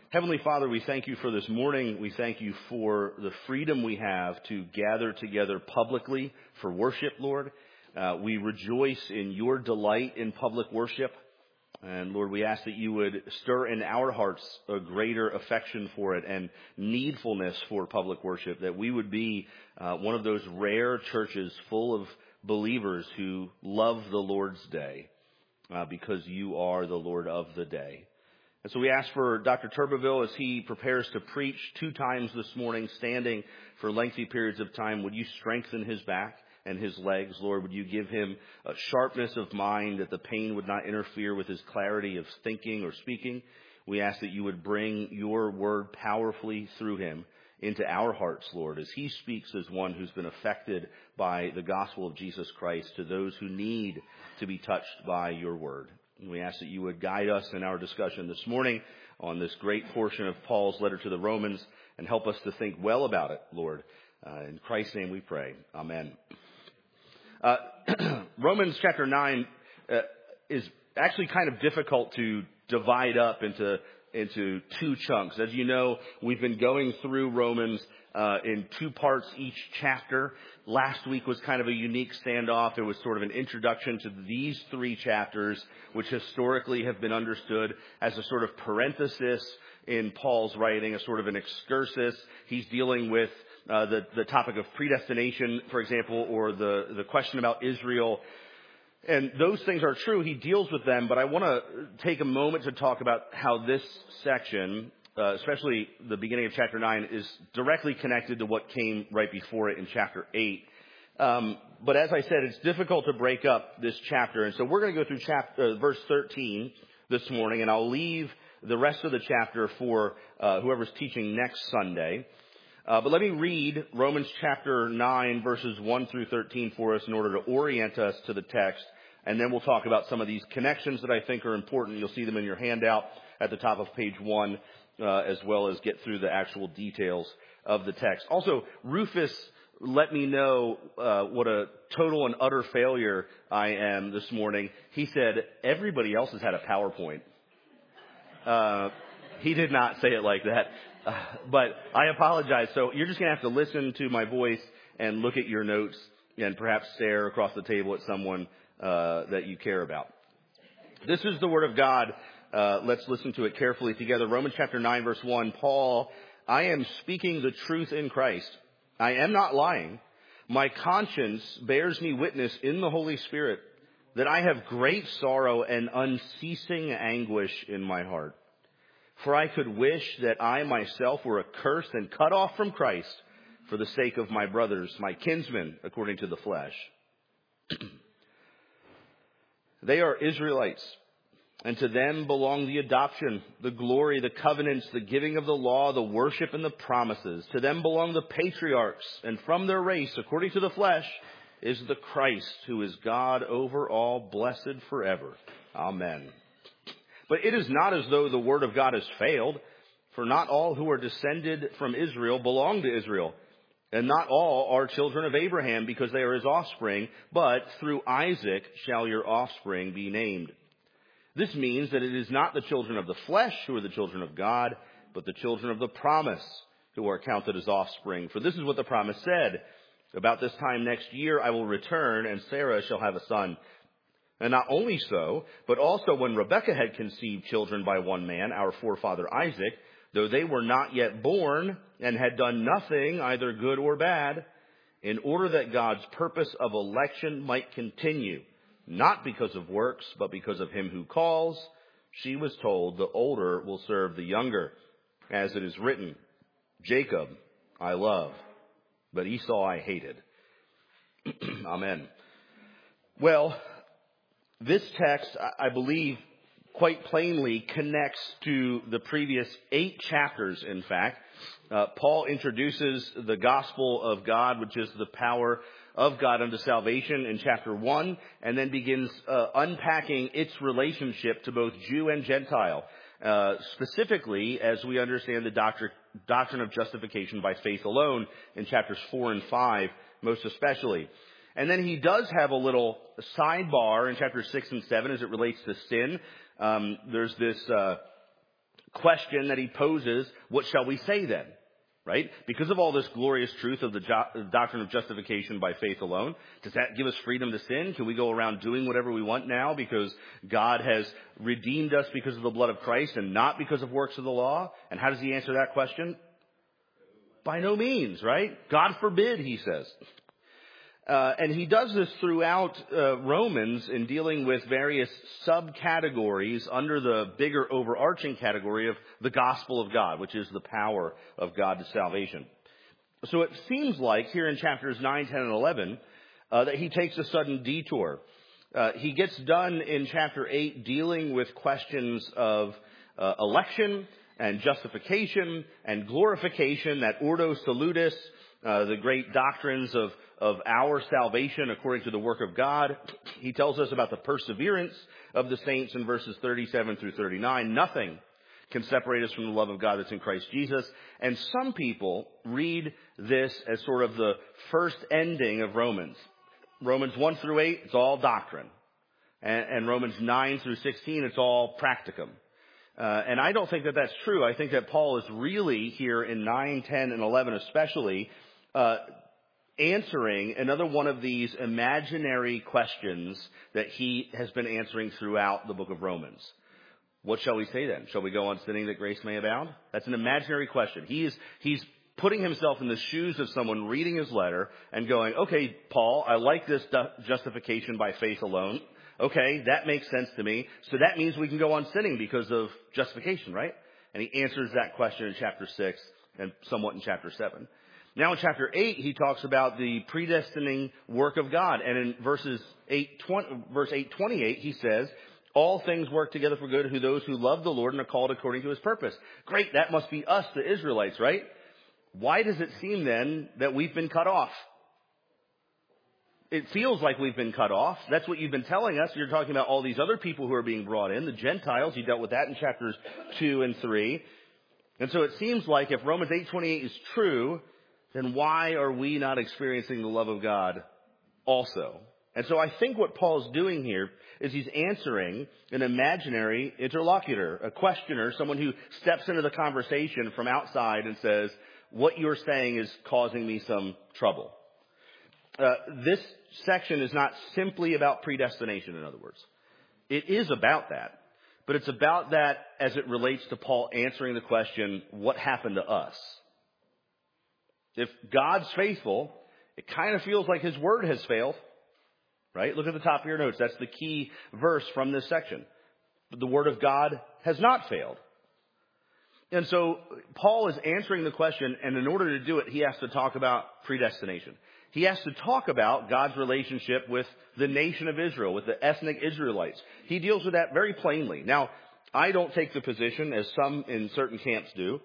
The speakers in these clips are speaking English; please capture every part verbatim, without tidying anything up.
Heavenly Father, we thank you for this morning. We thank you for the freedom we have to gather together publicly for worship, Lord. Uh, we rejoice in your delight in public worship. And Lord, we ask that you would stir in our hearts a greater affection for it and needfulness for public worship, that we would be uh, one of those rare churches full of believers who love the Lord's day uh, because you are the Lord of the day. And so we ask for Doctor Turbeville as he prepares to preach two times this morning, standing for lengthy periods of time. Would you strengthen his back and his legs, Lord? Would you give him a sharpness of mind that the pain would not interfere with his clarity of thinking or speaking? We ask that you would bring your word powerfully through him into our hearts, Lord, as he speaks as one who's been affected by the gospel of Jesus Christ to those who need to be touched by your word. We ask that you would guide us in our discussion this morning on this great portion of Paul's letter to the Romans and help us to think well about it, Lord. Uh, in Christ's name we pray. Amen. Uh, Romans chapter nine uh, is actually kind of difficult to divide up into into two chunks. As you know, we've been going through Romans uh, in two parts each chapter. Last week was kind of a unique standoff. It was sort of an introduction to these three chapters, which historically have been understood as a sort of parenthesis in Paul's writing, a sort of an excursus. He's dealing with uh, the, the topic of predestination, for example, or the, the question about Israel. And those things are true. He deals with them, but I want to take a moment to talk about how this section, uh, especially the beginning of chapter nine, is directly connected to what came right before it in chapter eight. Um, but as I said, it's difficult to break up this chapter. And so we're going to go through chapter, uh, verse thirteen this morning, and I'll leave the rest of the chapter for uh, whoever's teaching next Sunday. Uh, but let me read Romans chapter nine, verses one through thirteen for us in order to orient us to the text. And then we'll talk about some of these connections that I think are important. You'll see them in your handout at the top of page one, uh, as well as get through the actual details of the text. Also, Rufus let me know uh, what a total and utter failure I am this morning. He said, everybody else has had a PowerPoint. Uh, he did not say it like that. Uh, but I apologize. So you're just going to have to listen to my voice and look at your notes and perhaps stare across the table at someone uh, that you care about. This is the word of God. Uh, let's listen to it carefully together. Romans chapter nine, verse one. Paul, I am speaking the truth in Christ. I am not lying. My conscience bears me witness in the Holy Spirit that I have great sorrow and unceasing anguish in my heart. For I could wish that I myself were accursed and cut off from Christ for the sake of my brothers, my kinsmen, according to the flesh. They are Israelites, and to them belong the adoption, the glory, the covenants, the giving of the law, the worship, and the promises. To them belong the patriarchs, and from their race, according to the flesh, is the Christ, who is God over all, blessed forever. Amen. But it is not as though the word of God has failed, for not all who are descended from Israel belong to Israel, and not all are children of Abraham because they are his offspring, but through Isaac shall your offspring be named. This means that it is not the children of the flesh who are the children of God, but the children of the promise who are counted as offspring. For this is what the promise said, about this time next year I will return, and Sarah shall have a son. And not only so, but also when Rebekah had conceived children by one man, our forefather Isaac, though they were not yet born and had done nothing, either good or bad, in order that God's purpose of election might continue, not because of works, but because of him who calls, she was told, the older will serve the younger, as it is written, Jacob I love, but Esau I hated. Amen. Well, this text, I believe, quite plainly connects to the previous eight chapters, in fact. Uh, Paul introduces the gospel of God, which is the power of God unto salvation, in chapter one, and then begins uh, unpacking its relationship to both Jew and Gentile, uh, specifically as we understand the doctrine, doctrine of justification by faith alone in chapters four and five, most especially. And then he does have a little sidebar in chapters six and seven as it relates to sin. Um, there's this uh, question that he poses, what shall we say then? Right? Because of all this glorious truth of the jo- doctrine of justification by faith alone, does that give us freedom to sin? Can we go around doing whatever we want now because God has redeemed us because of the blood of Christ and not because of works of the law? And how does he answer that question? By no means, right? God forbid, he says. Uh, and he does this throughout uh, Romans in dealing with various subcategories under the bigger overarching category of the gospel of God, which is the power of God to salvation. So it seems like here in chapters nine, ten, and eleven uh, that he takes a sudden detour. Uh, he gets done in chapter eight dealing with questions of uh, election and justification and glorification, that ordo salutis, uh, the great doctrines of of our salvation according to the work of God. He tells us about the perseverance of the saints in verses thirty-seven through thirty-nine. Nothing can separate us from the love of God that's in Christ Jesus. And some people read this as sort of the first ending of Romans. Romans one through eight, it's all doctrine. And, and Romans nine through sixteen, it's all practicum. Uh, and I don't think that that's true. I think that Paul is really here in nine, ten, and eleven especially, uh, answering another one of these imaginary questions that he has been answering throughout the book of Romans. What shall we say then? Shall we go on sinning that grace may abound? That's an imaginary question. He is, he's putting himself in the shoes of someone reading his letter and going, okay, Paul, I like this justification by faith alone. Okay, that makes sense to me. So that means we can go on sinning because of justification, right? And he answers that question in chapter six and somewhat in chapter seven. Now in chapter eight, he talks about the predestining work of God. And in verses eight, twenty, verse eight twenty-eight, he says, all things work together for good who those who love the Lord and are called according to his purpose. Great, that must be us, the Israelites, right? Why does it seem then that we've been cut off? It feels like we've been cut off. That's what you've been telling us. You're talking about all these other people who are being brought in, the Gentiles. You dealt with that in chapters two and three. And so it seems like if Romans eight twenty-eight is true, then why are we not experiencing the love of God also? And so I think what Paul's doing here is he's answering an imaginary interlocutor, a questioner, someone who steps into the conversation from outside and says, what you're saying is causing me some trouble. Uh, this section is not simply about predestination, in other words. It is about that, but it's about that as it relates to Paul answering the question, what happened to us? If God's faithful, it kind of feels like his word has failed, right? Look at the top of your notes. That's the key verse from this section. The word of God has not failed. And so Paul is answering the question, and in order to do it, he has to talk about predestination. He has to talk about God's relationship with the nation of Israel, with the ethnic Israelites. He deals with that very plainly. Now, I don't take the position, as some in certain camps do,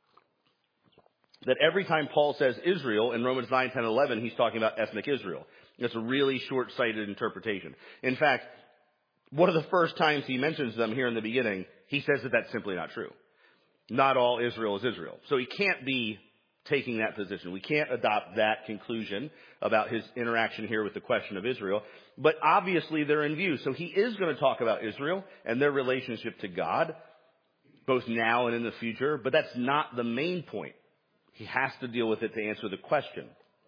that every time Paul says Israel in Romans nine, ten, eleven, he's talking about ethnic Israel. It's a really short-sighted interpretation. In fact, one of the first times he mentions them here in the beginning, he says that that's simply not true. Not all Israel is Israel. So he can't be taking that position. We can't adopt that conclusion about his interaction here with the question of Israel. But obviously they're in view. So he is going to talk about Israel and their relationship to God, both now and in the future. But that's not the main point. He has to deal with it to answer the question.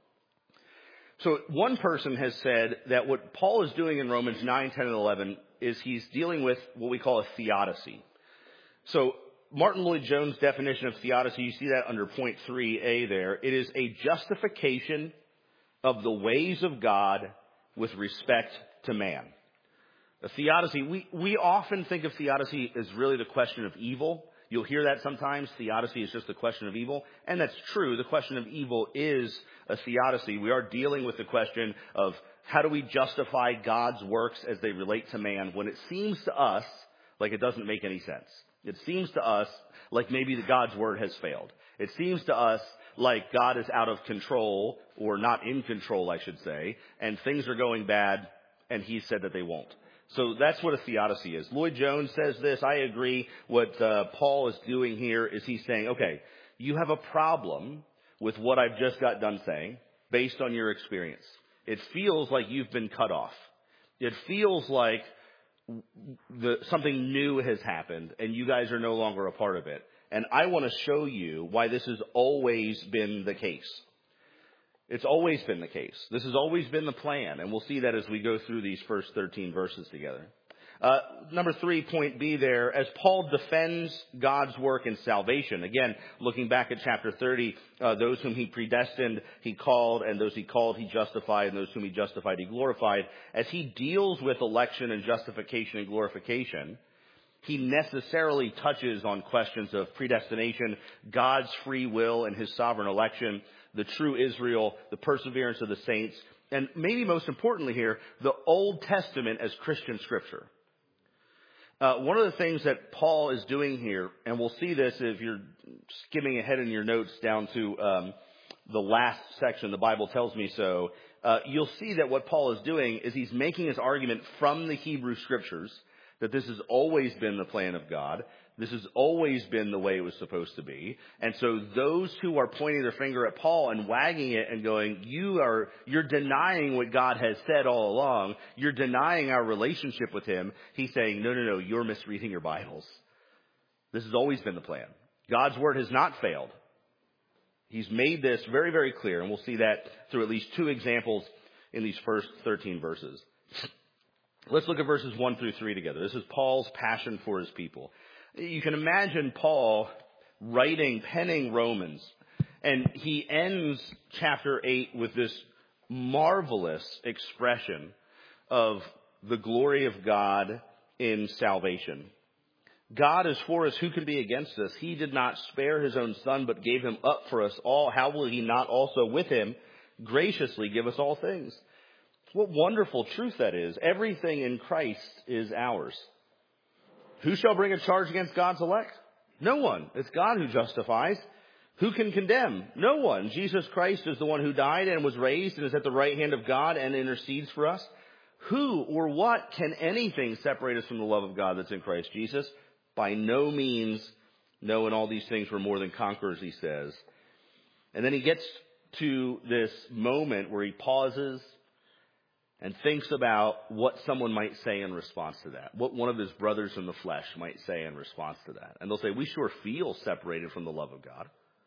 So one person has said that what Paul is doing in Romans nine, ten, and eleven is he's dealing with what we call a theodicy. So Martin Lloyd-Jones' definition of theodicy, you see that under point three A there. It is a justification of the ways of God with respect to man. A theodicy, we, we often think of theodicy as really the question of evil. You'll hear that sometimes. Theodicy is just the question of evil. And that's true. The question of evil is a theodicy. We are dealing with the question of how do we justify God's works as they relate to man when it seems to us like it doesn't make any sense. It seems to us like maybe the God's word has failed. It seems to us like God is out of control, or not in control, I should say, and things are going bad, and he said that they won't. So that's what a theodicy is. Lloyd-Jones says this. I agree. What uh, Paul is doing here is he's saying, okay, you have a problem with what I've just got done saying based on your experience. It feels like you've been cut off. It feels like the, something new has happened and you guys are no longer a part of it. And I want to show you why this has always been the case. It's always been the case. This has always been the plan. And we'll see that as we go through these first thirteen verses together. Uh, number three, point B there, as Paul defends God's work in salvation. Again, looking back at chapter thirty, uh, those whom he predestined, he called, and those he called, he justified, and those whom he justified, he glorified. As he deals with election and justification and glorification, he necessarily touches on questions of predestination, God's free will and his sovereign election, the true Israel, the perseverance of the saints, and maybe most importantly here, the Old Testament as Christian scripture. Uh, one of the things that Paul is doing here, and we'll see this if you're skimming ahead in your notes down to um, the last section, the Bible tells me so, uh, you'll see that what Paul is doing is he's making his argument from the Hebrew scriptures that this has always been the plan of God. This has always been the way it was supposed to be. And so those who are pointing their finger at Paul and wagging it and going, you are, you're denying what God has said all along. You're denying our relationship with him. He's saying, no, no, no, you're misreading your Bibles. This has always been the plan. God's word has not failed. He's made this very, very clear. And we'll see that through at least two examples in these first thirteen verses. Let's look at verses one through three together. This is Paul's passion for his people. You can imagine Paul writing, penning Romans, and he ends chapter eight with this marvelous expression of the glory of God in salvation. God is for us. Who can be against us? He did not spare his own son, but gave him up for us all. How will he not also with him graciously give us all things? What wonderful truth that is. Everything in Christ is ours. Who shall bring a charge against God's elect? No one. It's God who justifies. Who can condemn? No one. Jesus Christ is the one who died and was raised and is at the right hand of God and intercedes for us. Who or what can anything separate us from the love of God that's in Christ Jesus? By no means. No, in all these things we're more than conquerors, he says. And then he gets to this moment where he pauses and thinks about what someone might say in response to that. What one of his brothers in the flesh might say in response to that. And they'll say, we sure feel separated from the love of God.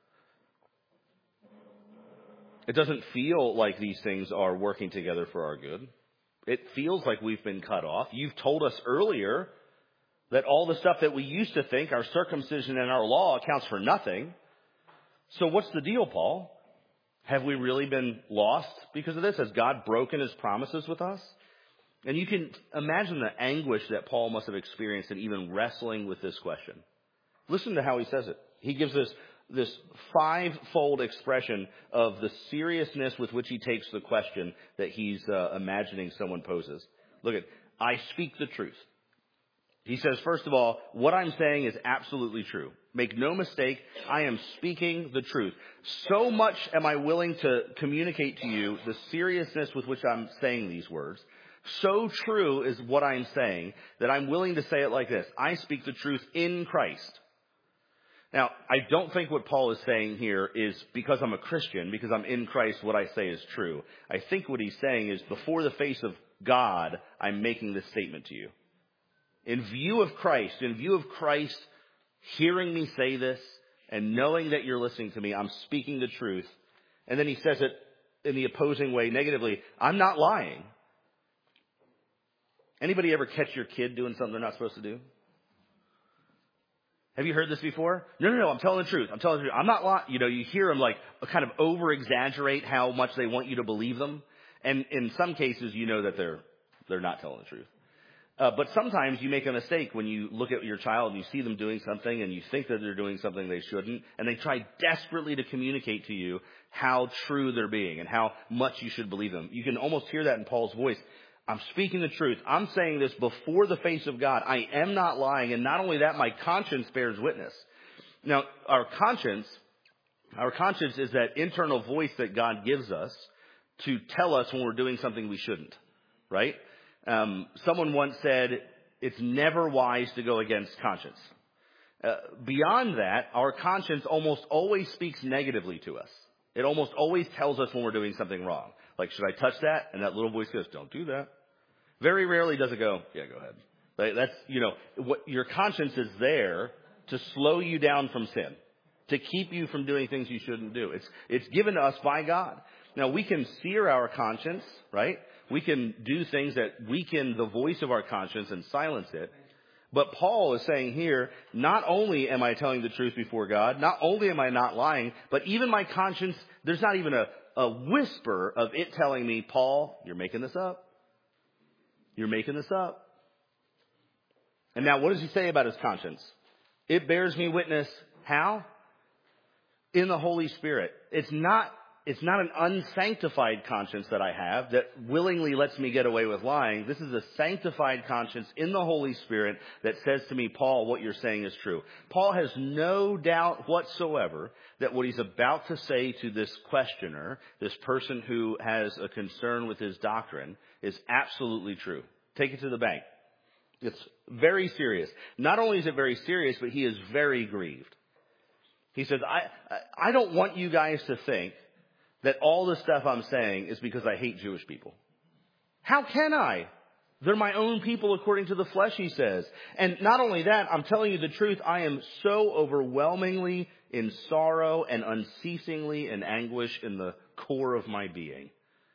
It doesn't feel like these things are working together for our good. It feels like we've been cut off. You've told us earlier that all the stuff that we used to think, our circumcision and our law, accounts for nothing. So what's the deal, Paul? Have we really been lost because of this? Has God broken his promises with us? And you can imagine the anguish that Paul must have experienced in even wrestling with this question. Listen to how he says it. He gives this, this five-fold expression of the seriousness with which he takes the question that he's uh, imagining someone poses. Look at, I speak the truth. He says, first of all, what I'm saying is absolutely true. Make no mistake, I am speaking the truth. So much am I willing to communicate to you the seriousness with which I'm saying these words. So true is what I'm saying that I'm willing to say it like this. I speak the truth in Christ. Now, I don't think what Paul is saying here is because I'm a Christian, because I'm in Christ, what I say is true. I think what he's saying is before the face of God, I'm making this statement to you. In view of Christ, in view of Christ hearing me say this and knowing that you're listening to me, I'm speaking the truth. And then he says it in the opposing way, negatively, I'm not lying. Anybody ever catch your kid doing something they're not supposed to do? Have you heard this before? No, no, no, I'm telling the truth. I'm telling the truth. I'm not lying. You know, you hear them like kind of over-exaggerate how much they want you to believe them. And in some cases, you know that they're they're not telling the truth. Uh, but sometimes you make a mistake when you look at your child and you see them doing something and you think that they're doing something they shouldn't, and they try desperately to communicate to you how true they're being and how much you should believe them. You can almost hear that in Paul's voice. I'm speaking the truth. I'm saying this before the face of God. I am not lying, and not only that, my conscience bears witness. Now, our conscience, our conscience is that internal voice that God gives us to tell us when we're doing something we shouldn't, right? Um, someone once said, it's never wise to go against conscience. Uh, beyond that, our conscience almost always speaks negatively to us. It almost always tells us when we're doing something wrong. Like, should I touch that? And that little voice goes, don't do that. Very rarely does it go, yeah, go ahead. Like that's, you know, what your conscience is there to slow you down from sin, to keep you from doing things you shouldn't do. It's, it's given to us by God. Now we can sear our conscience, right? We can do things that weaken the voice of our conscience and silence it. But Paul is saying here, not only am I telling the truth before God, not only am I not lying, but even my conscience, there's not even a, a whisper of it telling me, Paul, you're making this up. You're making this up. And now what does he say about his conscience? It bears me witness. How? In the Holy Spirit. It's not, it's not an unsanctified conscience that I have that willingly lets me get away with lying. This is a sanctified conscience in the Holy Spirit that says to me, Paul, what you're saying is true. Paul has no doubt whatsoever that what he's about to say to this questioner, this person who has a concern with his doctrine, is absolutely true. Take it to the bank. It's very serious. Not only is it very serious, but he is very grieved. He says, I, I don't want you guys to think that all the stuff I'm saying is because I hate Jewish people. How can I? They're my own people according to the flesh, he says. And not only that, I'm telling you the truth. I am so overwhelmingly in sorrow and unceasingly in anguish in the core of my being.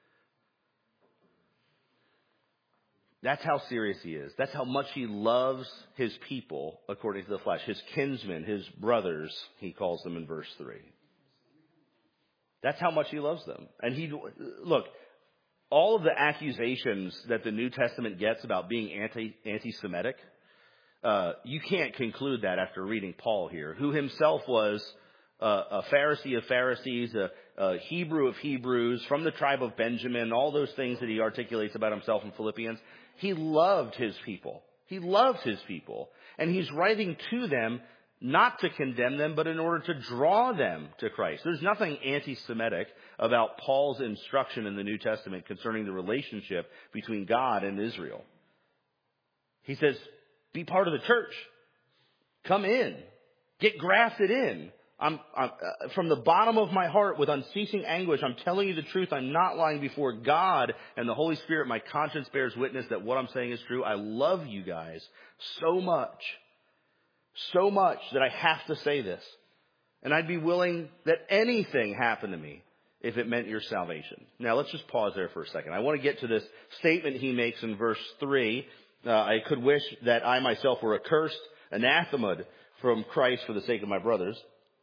That's how serious he is. That's how much he loves his people according to the flesh. His kinsmen, his brothers, he calls them in verse three. That's how much he loves them. And he, look, all of the accusations that the New Testament gets about being anti, anti-Semitic, uh, you can't conclude that after reading Paul here, who himself was uh, a Pharisee of Pharisees, a, a Hebrew of Hebrews, from the tribe of Benjamin, all those things that he articulates about himself in Philippians. He loved his people. He loved his people. And he's writing to them not to condemn them, but in order to draw them to Christ. There's nothing anti-Semitic about Paul's instruction in the New Testament concerning the relationship between God and Israel. He says, be part of the church. Come in. Get grafted in. I'm, I'm uh, from the bottom of my heart with unceasing anguish, I'm telling you the truth. I'm not lying before God and the Holy Spirit. My conscience bears witness that what I'm saying is true. I love you guys so much, so much that I have to say this. And I'd be willing that anything happened to me if it meant your salvation. Now let's just pause there for a second. I want to get to this statement he makes in verse three. Uh, I could wish that I myself were accursed, anathemaed from Christ for the sake of my brothers.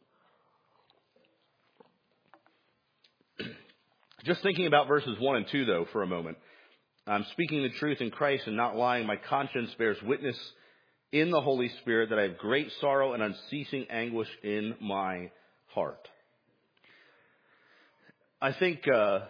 Just thinking about verses one and two, though, for a moment. I'm speaking the truth in Christ and not lying. My conscience bears witness in the Holy Spirit that I have great sorrow and unceasing anguish in my heart. I think uh,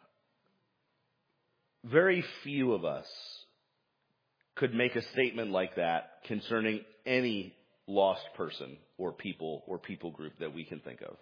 very few of us could make a statement like that concerning any lost person or people or people group that we can think of.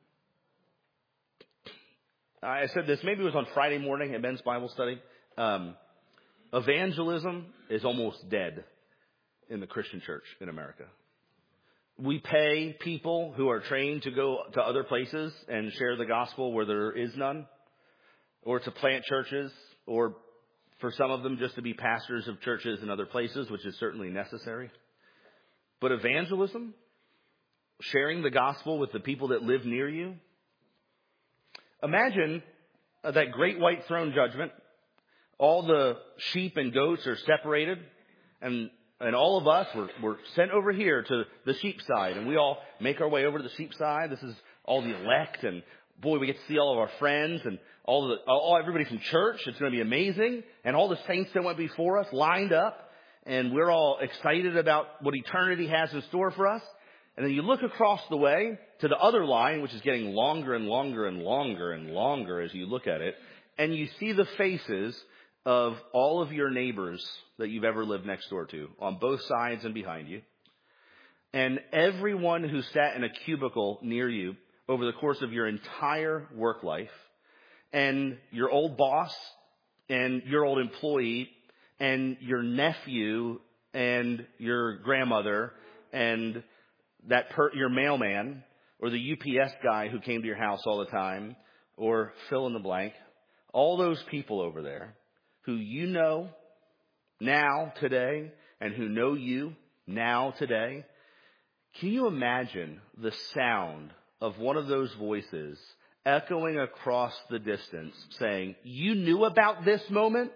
I said this, maybe it was on Friday morning at men's Bible study. Um, evangelism is almost dead in the Christian church in America. We pay people who are trained to go to other places and share the gospel where there is none, or to plant churches, or for some of them just to be pastors of churches in other places, which is certainly necessary. But evangelism, sharing the gospel with the people that live near you. Imagine uh, that great white throne judgment. All the sheep and goats are separated, and and all of us were, were sent over here to the sheep side, and we all make our way over to the sheep side. This is all the elect, and boy, we get to see all of our friends and all the all everybody from church. It's going to be amazing, and all the saints that went before us lined up, and we're all excited about what eternity has in store for us. And then you look across the way to the other line, which is getting longer and longer and longer and longer as you look at it, and you see the faces of all of your neighbors that you've ever lived next door to, on both sides and behind you. And everyone who sat in a cubicle near you over the course of your entire work life, and your old boss, and your old employee, and your nephew, and your grandmother, and that per, your mailman, or the U P S guy who came to your house all the time, or fill in the blank, all those people over there who you know now, today, and who know you now today, can you imagine the sound of one of those voices echoing across the distance saying, you knew about this moment?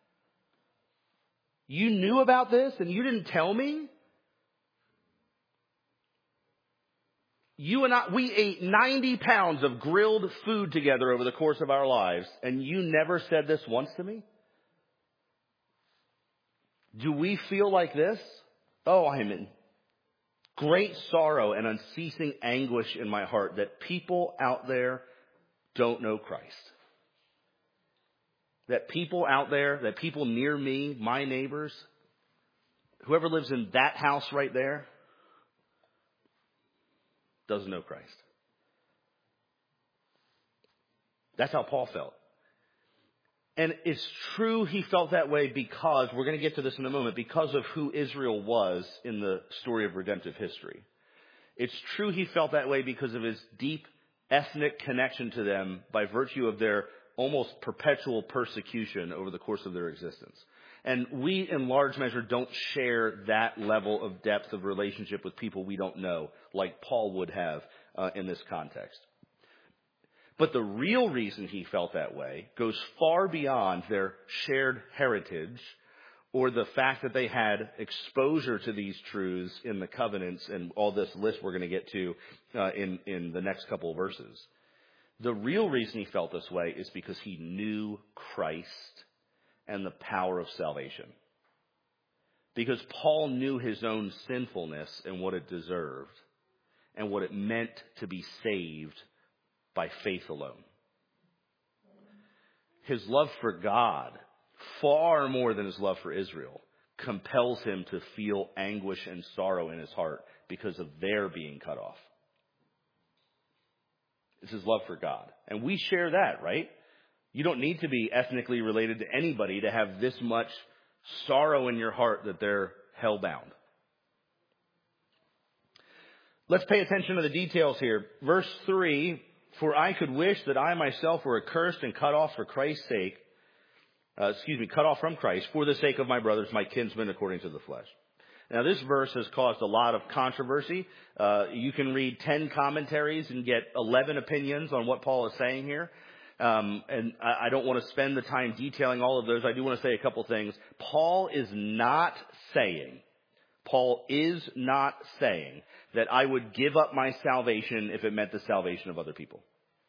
You knew about this and you didn't tell me? You and I, we ate ninety pounds of grilled food together over the course of our lives, and you never said this once to me? Do we feel like this? Oh, I'm in great sorrow and unceasing anguish in my heart that people out there don't know Christ. That people out there, that people near me, my neighbors, whoever lives in that house right there, doesn't know Christ. That's how Paul felt. And it's true he felt that way because, we're going to get to this in a moment, because of who Israel was in the story of redemptive history. It's true he felt that way because of his deep ethnic connection to them by virtue of their almost perpetual persecution over the course of their existence. And we, in large measure, don't share that level of depth of relationship with people we don't know, like Paul would have uh, in this context. But the real reason he felt that way goes far beyond their shared heritage or the fact that they had exposure to these truths in the covenants and all this list we're going to get to uh, in, in the next couple of verses. The real reason he felt this way is because he knew Christ and the power of salvation. Because Paul knew his own sinfulness and what it deserved and what it meant to be saved by faith alone. His love for God, far more than his love for Israel, compels him to feel anguish and sorrow in his heart because of their being cut off. It's his love for God. And we share that, right? You don't need to be ethnically related to anybody to have this much sorrow in your heart that they're hellbound. Let's pay attention to the details here. Verse three, for I could wish that I myself were accursed and cut off for Christ's sake, uh, excuse me, cut off from Christ for the sake of my brothers, my kinsmen according to the flesh. Now, this verse has caused a lot of controversy. Uh, you can read ten commentaries and get eleven opinions on what Paul is saying here. Um, and I, I don't want to spend the time detailing all of those. I do want to say a couple things. Paul is not saying, Paul is not saying that I would give up my salvation if it meant the salvation of other people.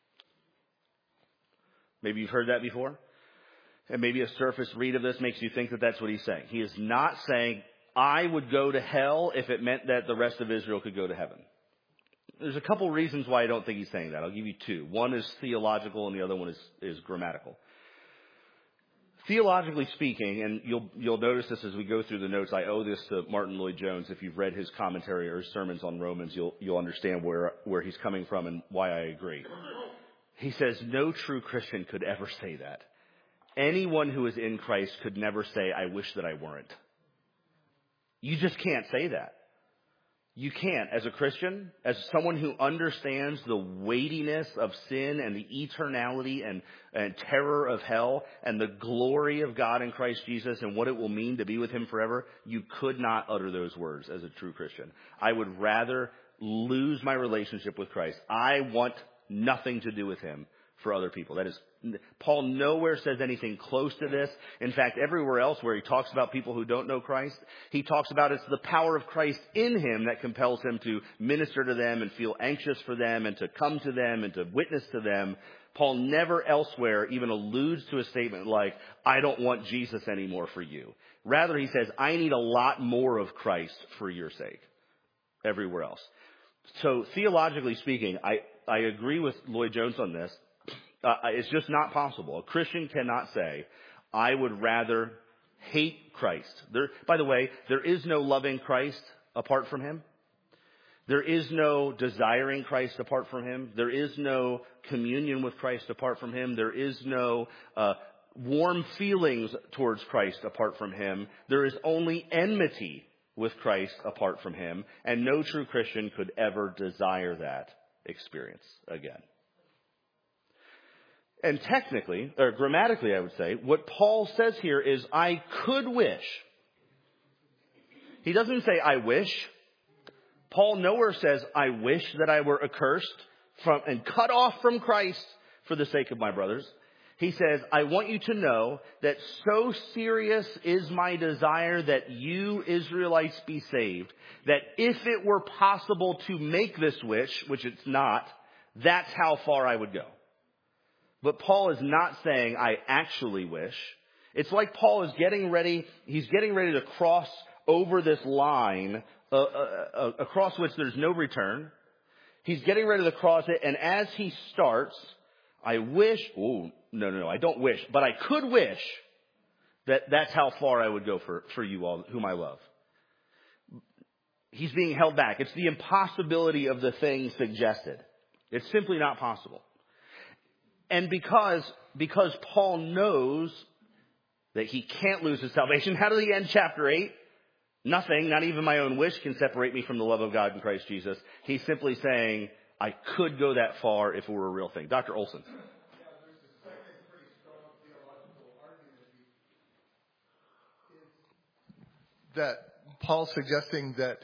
Maybe you've heard that before. And maybe a surface read of this makes you think that that's what he's saying. He is not saying, I would go to hell if it meant that the rest of Israel could go to heaven. There's a couple reasons why I don't think he's saying that. I'll give you two. One is theological and the other one is, is grammatical. Theologically speaking, and you'll you'll notice this as we go through the notes, I owe this to Martin Lloyd-Jones. If you've read his commentary or his sermons on Romans, you'll you'll understand where, where he's coming from and why I agree. He says no true Christian could ever say that. Anyone who is in Christ could never say, I wish that I weren't. You just can't say that. You can't. As a Christian, as someone who understands the weightiness of sin and the eternality and, and terror of hell and the glory of God in Christ Jesus and what it will mean to be with him forever, you could not utter those words as a true Christian. I would rather lose my relationship with Christ. I want nothing to do with him for other people. That is, Paul nowhere says anything close to this. In fact, everywhere else where he talks about people who don't know Christ, he talks about it's the power of Christ in him that compels him to minister to them and feel anxious for them and to come to them and to witness to them. Paul never elsewhere even alludes to a statement like, I don't want Jesus anymore for you. Rather, he says, I need a lot more of Christ for your sake. Everywhere else. So theologically speaking, I, I agree with Lloyd-Jones on this. Uh, it's just not possible. A Christian cannot say, I would rather hate Christ. There, by the way, there is no loving Christ apart from him. There is no desiring Christ apart from him. There is no communion with Christ apart from him. There is no uh, warm feelings towards Christ apart from him. There is only enmity with Christ apart from him. And no true Christian could ever desire that experience again. And technically, or grammatically, I would say, what Paul says here is, I could wish. He doesn't say, I wish. Paul nowhere says, I wish that I were accursed from and cut off from Christ for the sake of my brothers. He says, I want you to know that so serious is my desire that you Israelites be saved, that if it were possible to make this wish, which it's not, that's how far I would go. But Paul is not saying, I actually wish. It's like Paul is getting ready, he's getting ready to cross over this line uh, uh, uh, across which there's no return. He's getting ready to cross it, and as he starts, I wish, oh, no, no, no, I don't wish, but I could wish that that's how far I would go for, for you all, whom I love. He's being held back. It's the impossibility of the thing suggested. It's simply not possible. And because, because Paul knows that he can't lose his salvation, how does he end chapter eight? Nothing, not even my own wish can separate me from the love of God in Christ Jesus. He's simply saying, I could go that far if it were a real thing. Doctor Olson. Yeah, there's a second pretty strong theological argument that Paul's suggesting that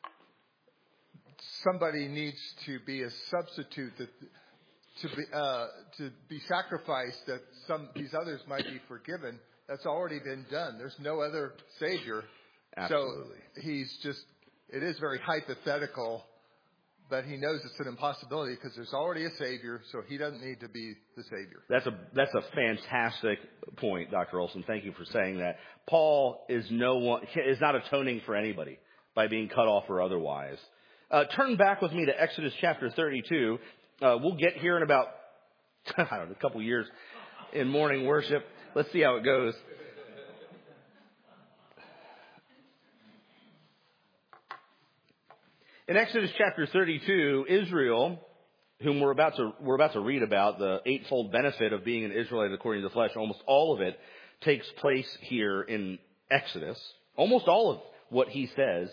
somebody needs to be a substitute, that to be uh, to be sacrificed, that some these others might be forgiven. That's already been done. There's no other Savior. Absolutely. So he's just, it is very hypothetical, but he knows it's an impossibility because there's already a Savior, so he doesn't need to be the Savior. That's a that's a fantastic point, Doctor Olson. Thank you for saying that. Paul is no one is not atoning for anybody by being cut off or otherwise. Uh, turn back with me to Exodus chapter thirty-two. Uh, we'll get here in about I don't know a couple years in morning worship. Let's see how it goes. In Exodus chapter thirty-two, Israel, whom we're about to we're about to read about, the eightfold benefit of being an Israelite according to the flesh, almost all of it takes place here in Exodus. Almost all of what he says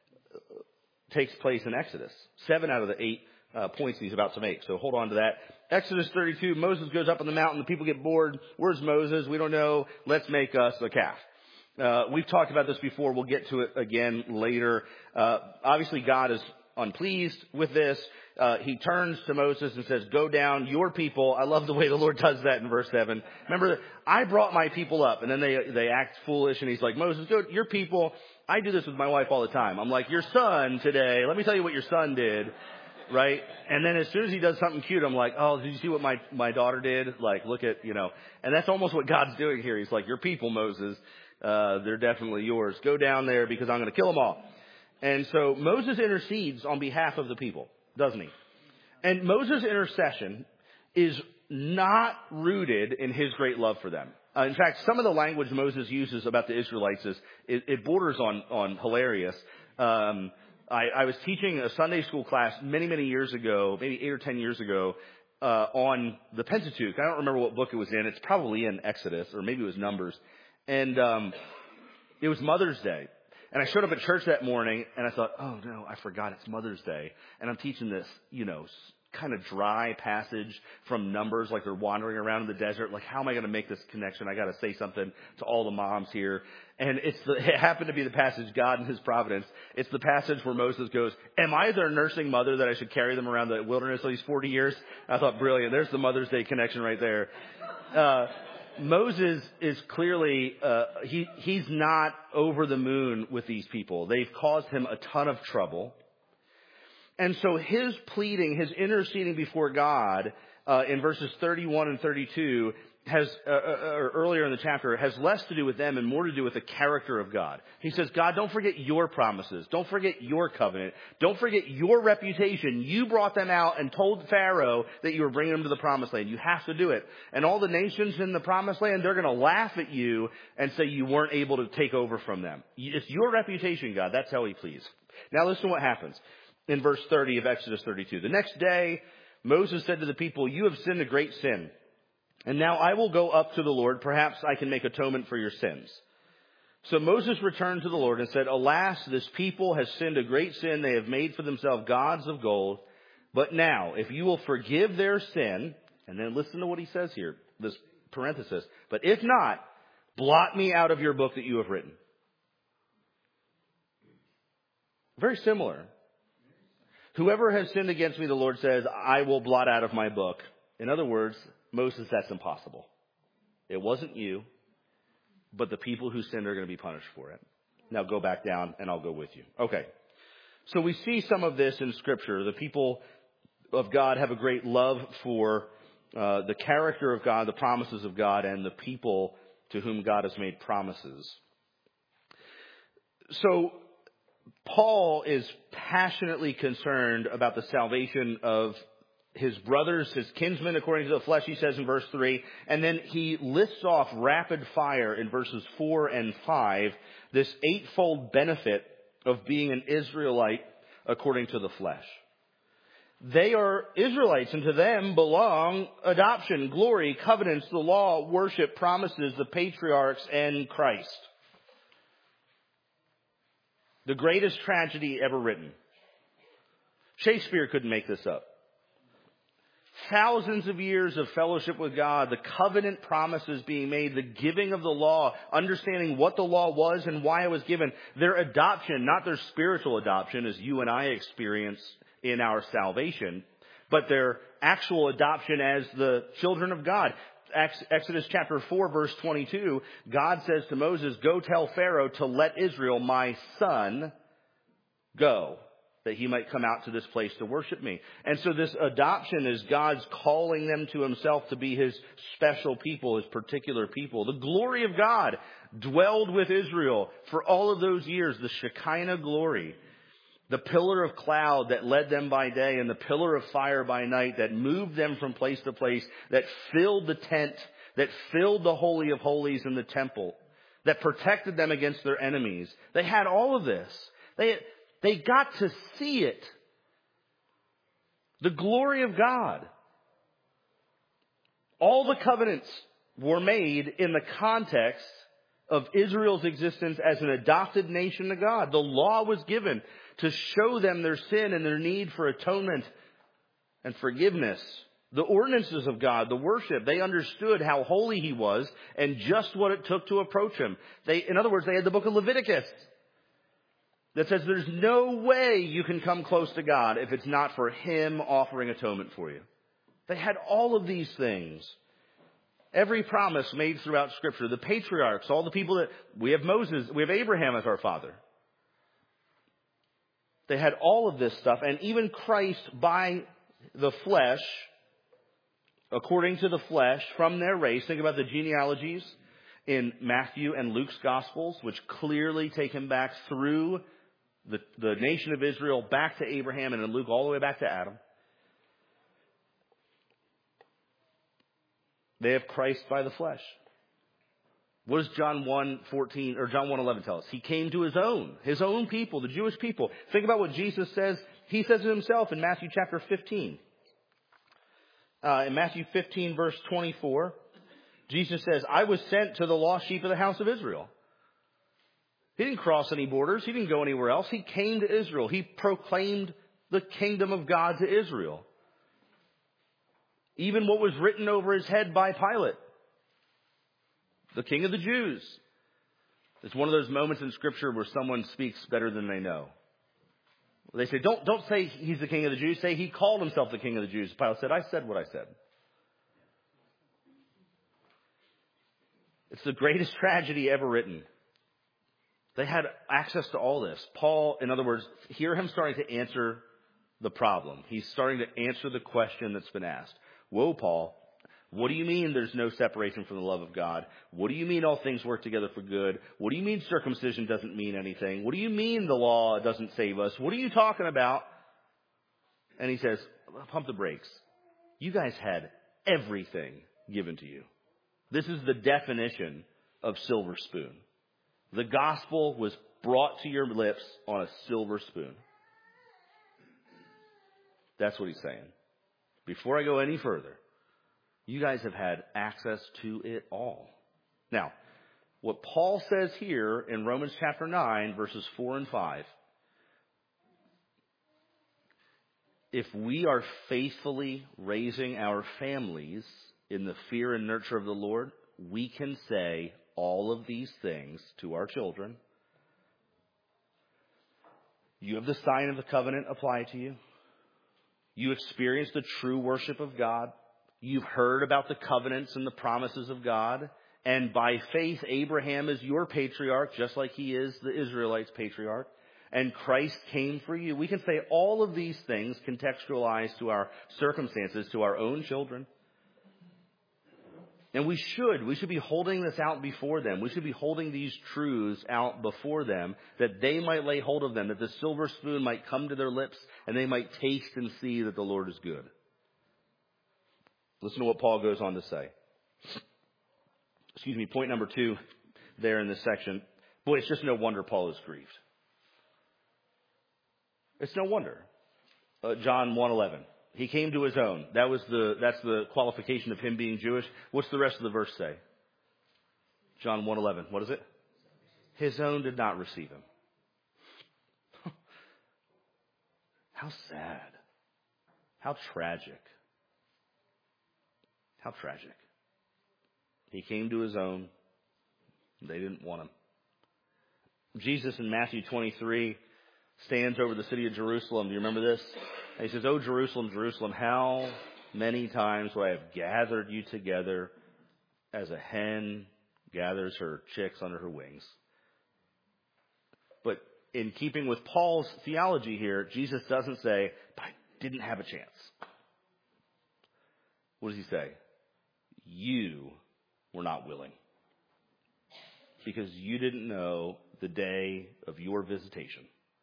takes place in Exodus. Seven out of the eight uh, points he's about to make. So hold on to that. Exodus thirty-two, Moses goes up on the mountain. The people get bored. Where's Moses? We don't know. Let's make us a calf. Uh, we've talked about this before. We'll get to it again later. Uh, obviously, God is unpleased with this. Uh, he turns to Moses and says, go down, your people. I love the way the Lord does that in verse seven. Remember, I brought my people up, and then they they act foolish, and he's like, Moses, go, your people. I do this with my wife all the time. I'm like, your son today, let me tell you what your son did, right? And then as soon as he does something cute, I'm like, oh, did you see what my, my daughter did? Like, look at, you know, and that's almost what God's doing here. He's like, your people, Moses. Uh, they're definitely yours. Go down there because I'm going to kill them all. And so Moses intercedes on behalf of the people, doesn't he? And Moses' intercession is not rooted in his great love for them. Uh, in fact, some of the language Moses uses about the Israelites is, it, it borders on, on hilarious. Um, I, I was teaching a Sunday school class many, many years ago, maybe eight or ten years ago, uh, on the Pentateuch. I don't remember what book it was in. It's probably in Exodus, or maybe it was Numbers. And um, it was Mother's Day. And I showed up at church that morning, and I thought, oh, no, I forgot it's Mother's Day. And I'm teaching this, you know, kind of dry passage from Numbers, like they're wandering around in the desert. Like, how am I going to make this connection? I got to say something to all the moms here. And it's the, it happened to be the passage, God and his providence. It's the passage where Moses goes, am I their nursing mother that I should carry them around the wilderness all these forty years? I thought, brilliant. There's the Mother's Day connection right there. Uh Moses is clearly, uh, he, he's not over the moon with these people. They've caused him a ton of trouble. And so his pleading, his interceding before God, uh, in verses thirty-one and thirty-two has, uh, or earlier in the chapter, has less to do with them and more to do with the character of God. He says, God, don't forget your promises. Don't forget your covenant. Don't forget your reputation. You brought them out and told Pharaoh that you were bringing them to the promised land. You have to do it. And all the nations in the promised land, they're going to laugh at you and say you weren't able to take over from them. It's your reputation, God. That's how he pleads. Now listen to what happens in verse thirty of Exodus thirty-two. The next day, Moses said to the people, you have sinned a great sin. And now I will go up to the Lord. Perhaps I can make atonement for your sins. So Moses returned to the Lord and said, alas, this people has sinned a great sin. They have made for themselves gods of gold. But now, if you will forgive their sin, and then listen to what he says here, this parenthesis, but if not, blot me out of your book that you have written. Very similar. Whoever has sinned against me, the Lord says, I will blot out of my book. In other words, Moses, that's impossible. It wasn't you, but the people who sinned are going to be punished for it. Now go back down and I'll go with you. Okay. So we see some of this in Scripture. The people of God have a great love for uh, the character of God, the promises of God, and the people to whom God has made promises. So Paul is passionately concerned about the salvation of his brothers, his kinsmen, according to the flesh, he says in verse three. And then he lists off rapid fire in verses four and five, this eightfold benefit of being an Israelite according to the flesh. They are Israelites, and to them belong adoption, glory, covenants, the law, worship, promises, the patriarchs, and Christ. The greatest tragedy ever written. Shakespeare couldn't make this up. Thousands of years of fellowship with God, the covenant promises being made, the giving of the law, understanding what the law was and why it was given, their adoption, not their spiritual adoption as you and I experience in our salvation, but their actual adoption as the children of God. Exodus chapter four, verse twenty-two, God says to Moses, go tell Pharaoh to let Israel, my son, go, that he might come out to this place to worship me. And so this adoption is God's calling them to himself to be his special people, his particular people. The glory of God dwelled with Israel for all of those years, the Shekinah glory. The pillar of cloud that led them by day and the pillar of fire by night that moved them from place to place, that filled the tent, that filled the Holy of Holies in the temple, that protected them against their enemies. They had all of this. They, they got to see it. The glory of God. All the covenants were made in the context of Israel's existence as an adopted nation to God. The law was given to show them their sin and their need for atonement and forgiveness. The ordinances of God, the worship, they understood how holy he was and just what it took to approach him. They, in other words, they had the book of Leviticus that says there's no way you can come close to God if it's not for him offering atonement for you. They had all of these things. Every promise made throughout Scripture, the patriarchs, all the people that, we have Moses, we have Abraham as our father. They had all of this stuff, and even Christ by the flesh, according to the flesh, from their race. Think about the genealogies in Matthew and Luke's Gospels, which clearly take him back through the, the nation of Israel, back to Abraham, and in Luke all the way back to Adam. They have Christ by the flesh. What does John one fourteen or John one eleven tell us? He came to his own, his own people, the Jewish people. Think about what Jesus says. He says it himself in Matthew chapter fifteen. Uh, in Matthew fifteen, verse twenty-four, Jesus says, I was sent to the lost sheep of the house of Israel. He didn't cross any borders. He didn't go anywhere else. He came to Israel. He proclaimed the kingdom of God to Israel. Even what was written over his head by Pilate, the King of the Jews. It's one of those moments in Scripture where someone speaks better than they know. They say, don't, don't say he's the King of the Jews. Say he called himself the King of the Jews. Pilate said, I said what I said. It's the greatest tragedy ever written. They had access to all this. Paul, in other words, hear him starting to answer the problem. He's starting to answer the question that's been asked. Whoa, Paul. What do you mean there's no separation from the love of God? What do you mean all things work together for good? What do you mean circumcision doesn't mean anything? What do you mean the law doesn't save us? What are you talking about? And he says, pump the brakes. You guys had everything given to you. This is the definition of silver spoon. The gospel was brought to your lips on a silver spoon. That's what he's saying. Before I go any further, you guys have had access to it all. Now, what Paul says here in Romans chapter nine, verses four and five, if we are faithfully raising our families in the fear and nurture of the Lord, we can say all of these things to our children You have the sign of the covenant applied to you. You experience the true worship of God. You've heard about the covenants and the promises of God. And by faith, Abraham is your patriarch, just like he is the Israelites' patriarch. And Christ came for you. We can say all of these things contextualized to our circumstances, to our own children. And we should. We should be holding this out before them. We should be holding these truths out before them that they might lay hold of them, that the silver spoon might come to their lips and they might taste and see that the Lord is good. Listen to what Paul goes on to say. Excuse me, point number two there in this section. Boy, it's just no wonder Paul is grieved. It's no wonder. Uh, John one eleven. He came to his own. That was the, that's the qualification of him being Jewish. What's the rest of the verse say? John one eleven. What is it? His own did not receive him. How sad. How tragic. How tragic. He came to his own. They didn't want him. Jesus in Matthew twenty-three stands over the city of Jerusalem. Do you remember this? And he says, "Oh, Jerusalem, Jerusalem, how many times will I have gathered you together as a hen gathers her chicks under her wings?" But in keeping with Paul's theology here, Jesus doesn't say, "But I didn't have a chance." What does he say? You were not willing. Because you didn't know the day of your visitation.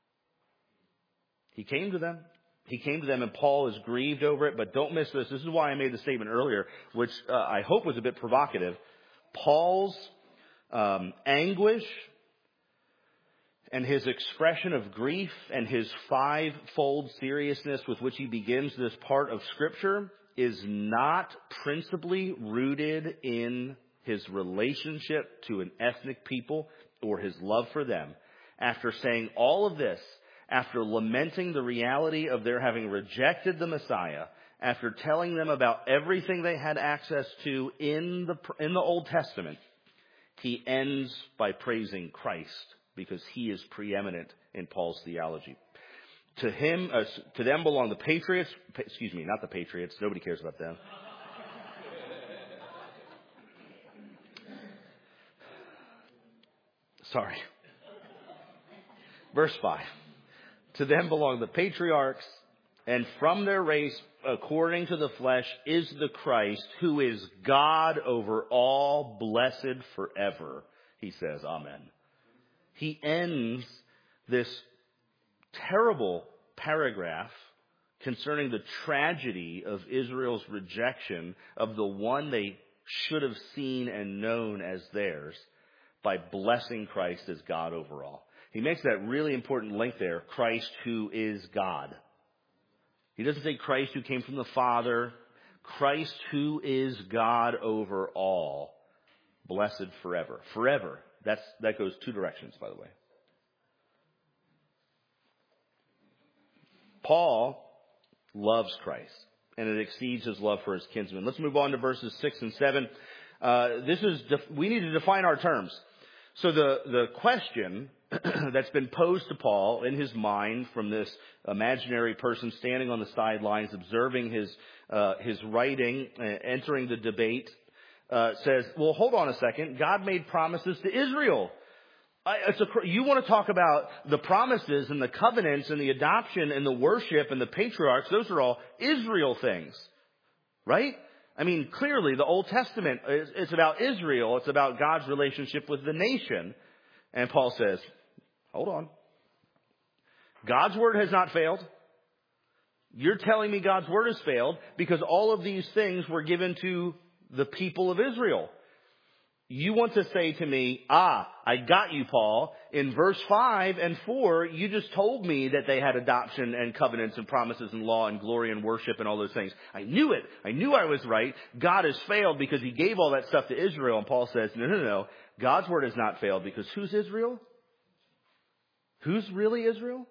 He came to them. He came to them, and Paul is grieved over it. But don't miss this. This is why I made the statement earlier, which uh, I hope was a bit provocative. Paul's um, anguish and his expression of grief and his five-fold seriousness with which he begins this part of Scripture is not principally rooted in his relationship to an ethnic people or his love for them. After saying all of this, after lamenting the reality of their having rejected the Messiah, after telling them about everything they had access to in the in the Old Testament, he ends by praising Christ because he is preeminent in Paul's theology. To him, uh, to them belong the patriots. Excuse me, not the patriots. Nobody cares about them. Sorry. Verse five. To them belong the patriarchs, and from their race, according to the flesh, is the Christ, who is God over all, blessed forever. He says, Amen. He ends this terrible paragraph concerning the tragedy of Israel's rejection of the one they should have seen and known as theirs by blessing Christ as God over all. He makes that really important link there, Christ who is God. He doesn't say Christ who came from the Father, Christ who is God over all, blessed forever. Forever. That's, that goes two directions, by the way. Paul loves Christ, and it exceeds his love for his kinsmen. Let's move on to verses six and seven. Uh, this is, def- we need to define our terms. So the, the question that's been posed to Paul in his mind from this imaginary person standing on the sidelines, observing his, uh, his writing, uh, entering the debate, uh, says, well, hold on a second. God made promises to Israel. I, it's a, you want to talk about the promises and the covenants and the adoption and the worship and the patriarchs. Those are all Israel things, right? I mean, clearly the Old Testament is it's about Israel. It's about God's relationship with the nation. And Paul says, hold on. God's word has not failed. You're telling me God's word has failed because all of these things were given to the people of Israel. You want to say to me, ah, I got you, Paul. In verse five and four, you just told me that they had adoption and covenants and promises and law and glory and worship and all those things. I knew it. I knew I was right. God has failed because he gave all that stuff to Israel. And Paul says, no, no, no. God's word has not failed because who's Israel? Who's really Israel?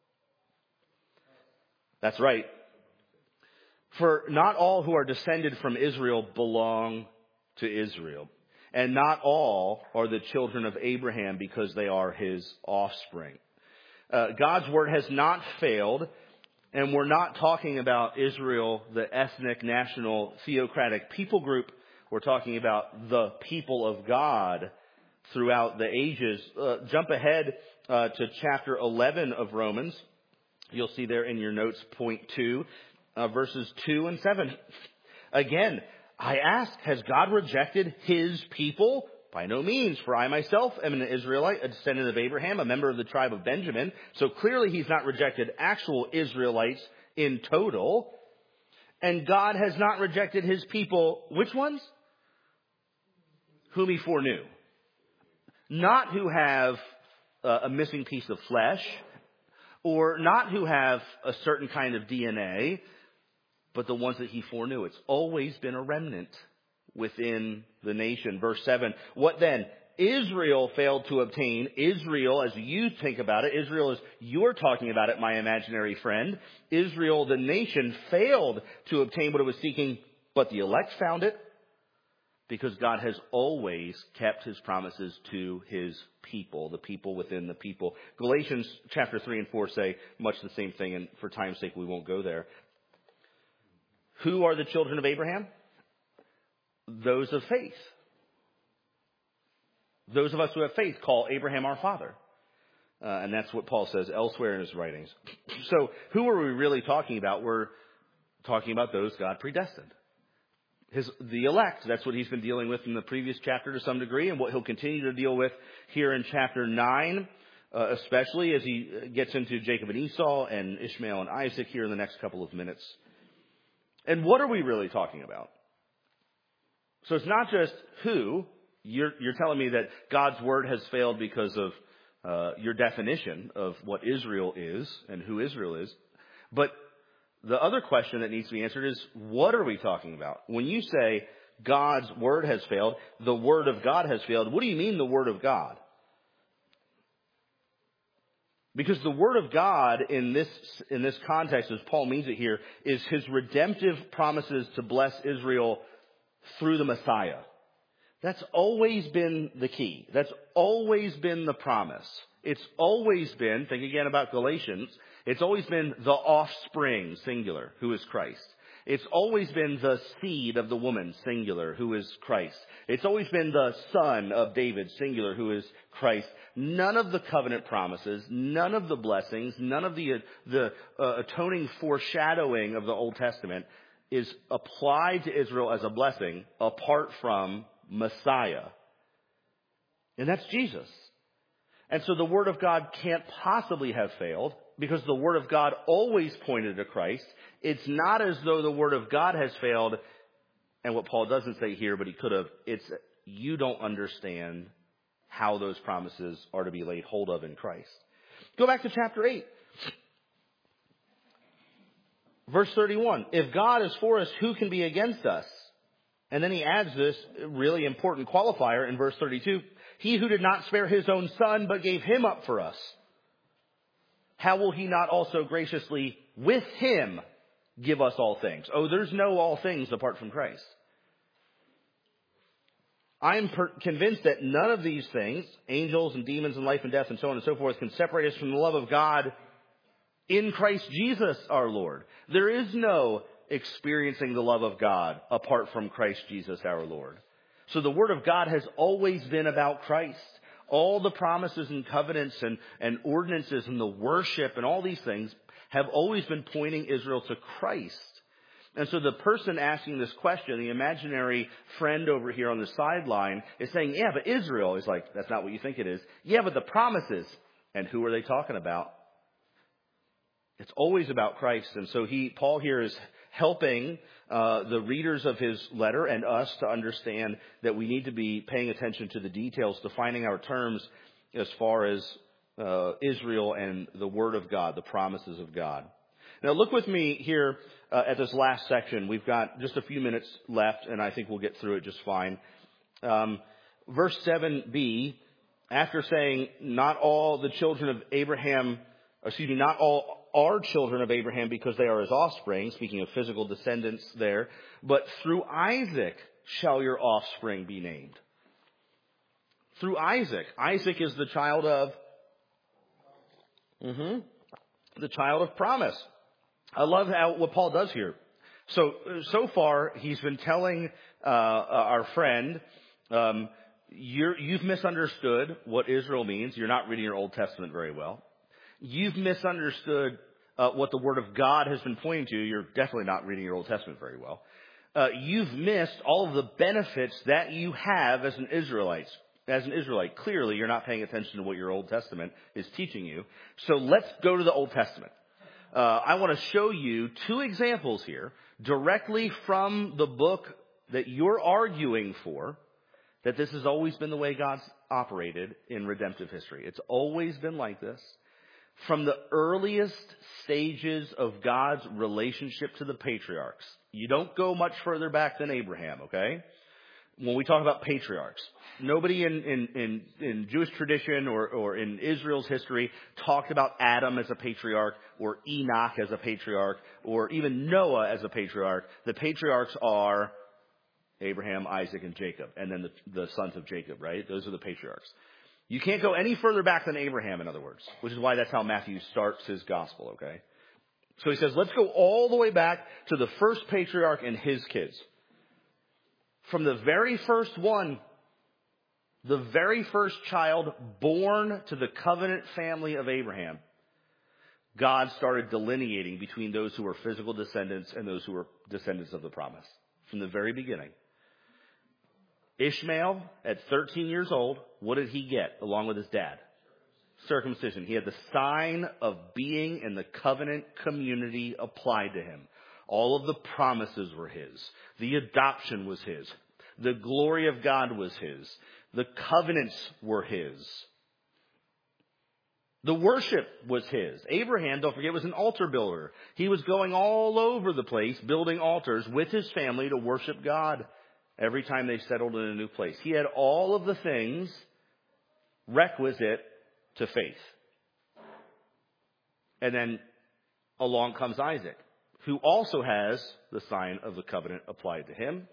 That's right. For not all who are descended from Israel belong to Israel. And not all are the children of Abraham because they are his offspring. Uh, God's word has not failed, and we're not talking about Israel, the ethnic, national, theocratic people group. We're talking about the people of God throughout the ages. Uh, jump ahead uh, to chapter eleven of Romans. You'll see there in your notes, point two, uh, verses two and seven. Again, I ask, has God rejected his people? By no means, for I myself am an Israelite, a descendant of Abraham, a member of the tribe of Benjamin. So clearly he's not rejected actual Israelites in total. And God has not rejected his people. Which ones? Whom he foreknew. Not who have uh, a missing piece of flesh, or not who have a certain kind of D N A, but the ones that he foreknew. It's always been a remnant within the nation. Verse seven, what then? Israel failed to obtain. Israel, as you think about it, Israel is, you're talking about it, my imaginary friend. Israel, the nation, failed to obtain what it was seeking, but the elect found it, because God has always kept his promises to his people, the people within the people. Galatians chapter three and four say much the same thing, and for time's sake we won't go there. Who are the children of Abraham? Those of faith. Those of us who have faith call Abraham our father. Uh, and that's what Paul says elsewhere in his writings. So who are we really talking about? We're talking about those God predestined. His, the elect, that's what he's been dealing with in the previous chapter to some degree, and what he'll continue to deal with here in chapter nine, uh, especially as he gets into Jacob and Esau and Ishmael and Isaac here in the next couple of minutes. And what are we really talking about? So it's not just who. You're, you're telling me that God's word has failed because of uh, your definition of what Israel is and who Israel is. But the other question that needs to be answered is, what are we talking about? When you say God's word has failed, the word of God has failed, what do you mean the word of God? Because the word of God in this, in this context, as Paul means it here, is his redemptive promises to bless Israel through the Messiah. That's always been the key. That's always been the promise. It's always been, think again about Galatians, it's always been the offspring, singular, who is Christ. It's always been the seed of the woman, singular, who is Christ. It's always been the son of David, singular, who is Christ. None of the covenant promises, none of the blessings, none of the, the uh, atoning foreshadowing of the Old Testament is applied to Israel as a blessing apart from Messiah. And that's Jesus. And so the word of God can't possibly have failed, because the word of God always pointed to Christ. It's not as though the word of God has failed, and what Paul doesn't say here, but he could have, it's you don't understand how those promises are to be laid hold of in Christ. Go back to chapter eight. Verse thirty-one, if God is for us, who can be against us? And then he adds this really important qualifier in verse thirty-two. He who did not spare his own son, but gave him up for us, how will he not also graciously with him give us all things? Oh, there's no all things apart from Christ. I'm per- convinced that none of these things, angels and demons and life and death and so on and so forth, can separate us from the love of God in Christ Jesus our Lord. There is no experiencing the love of God apart from Christ Jesus our Lord. So the word of God has always been about Christ. All the promises and covenants and, and ordinances and the worship and all these things have always been pointing Israel to Christ. And so the person asking this question, the imaginary friend over here on the sideline, is saying, yeah, but Israel is like, that's not what you think it is. Yeah, but the promises. And who are they talking about? It's always about Christ. And so he, Paul here is helping uh, the readers of his letter and us to understand that we need to be paying attention to the details, defining our terms as far as uh, Israel and the Word of God, the promises of God. Now look with me here uh, at this last section. We've got just a few minutes left, and I think we'll get through it just fine. Um, verse seven b, after saying, not all the children of Abraham, excuse me, not all are children of Abraham because they are his offspring, speaking of physical descendants there, but through Isaac shall your offspring be named. Through Isaac. Isaac is the child of Mm-hmm. The child of promise. I love how what Paul does here. So, so far, he's been telling uh, our friend, um, you're, you've misunderstood what Israel means. You're not reading your Old Testament very well. You've misunderstood uh, what the Word of God has been pointing to. You're definitely not reading your Old Testament very well. Uh, you've missed all of the benefits that you have as an Israelite. As an Israelite, clearly you're not paying attention to what your Old Testament is teaching you. So let's go to the Old Testament. Uh, I want to show you two examples here directly from the book that you're arguing for, that this has always been the way God's operated in redemptive history. It's always been like this. From the earliest stages of God's relationship to the patriarchs. You don't go much further back than Abraham, okay? When we talk about patriarchs, nobody in, in, in, in Jewish tradition or, or in Israel's history talked about Adam as a patriarch or Enoch as a patriarch or even Noah as a patriarch. The patriarchs are Abraham, Isaac, and Jacob, and then the, the sons of Jacob, right? Those are the patriarchs. You can't go any further back than Abraham, in other words, which is why that's how Matthew starts his gospel, okay? So he says, let's go all the way back to the first patriarch and his kids. From the very first one, the very first child born to the covenant family of Abraham, God started delineating between those who were physical descendants and those who were descendants of the promise. From the very beginning. Ishmael, at thirteen years old, what did he get along with his dad? Circumcision. He had the sign of being in the covenant community applied to him. All of the promises were his. The adoption was his. The glory of God was his. The covenants were his. The worship was his. Abraham, don't forget, was an altar builder. He was going all over the place building altars with his family to worship God every time they settled in a new place. He had all of the things requisite to faith. And then along comes Isaac, who also has the sign of the covenant applied to him.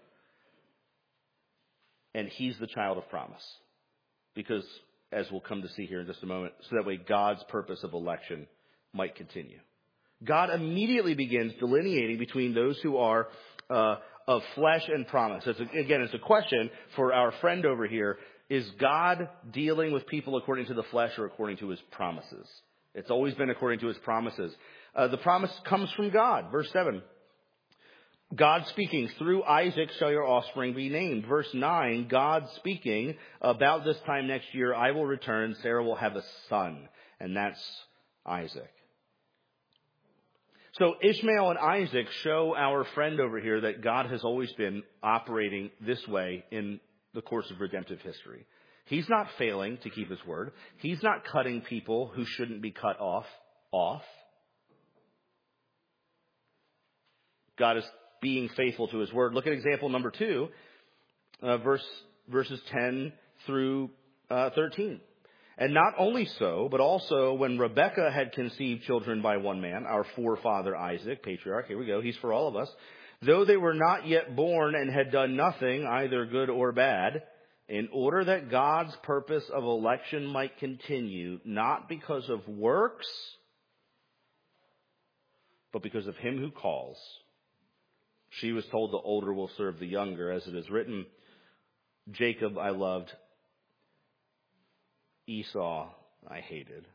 And he's the child of promise. Because, as we'll come to see here in just a moment, so that way God's purpose of election might continue. God immediately begins delineating between those who are uh, of flesh and promise. It's a, again, it's a question for our friend over here. Is God dealing with people according to the flesh or according to his promises? It's always been according to his promises. Uh, the promise comes from God. Verse seven. God speaking, through Isaac shall your offspring be named. Verse nine, God speaking, about this time next year I will return, Sarah will have a son. And that's Isaac. So Ishmael and Isaac show our friend over here that God has always been operating this way in the course of redemptive history. He's not failing to keep his word. He's not cutting people who shouldn't be cut off, off. God is being faithful to his word. Look at example number two, uh, verse, verses ten through uh, thirteen. And not only so, but also when Rebekah had conceived children by one man, our forefather Isaac, patriarch, here we go, he's for all of us, though they were not yet born and had done nothing, either good or bad, in order that God's purpose of election might continue, not because of works, but because of him who calls. She was told the older will serve the younger, as it is written, Jacob I loved, Esau I hated.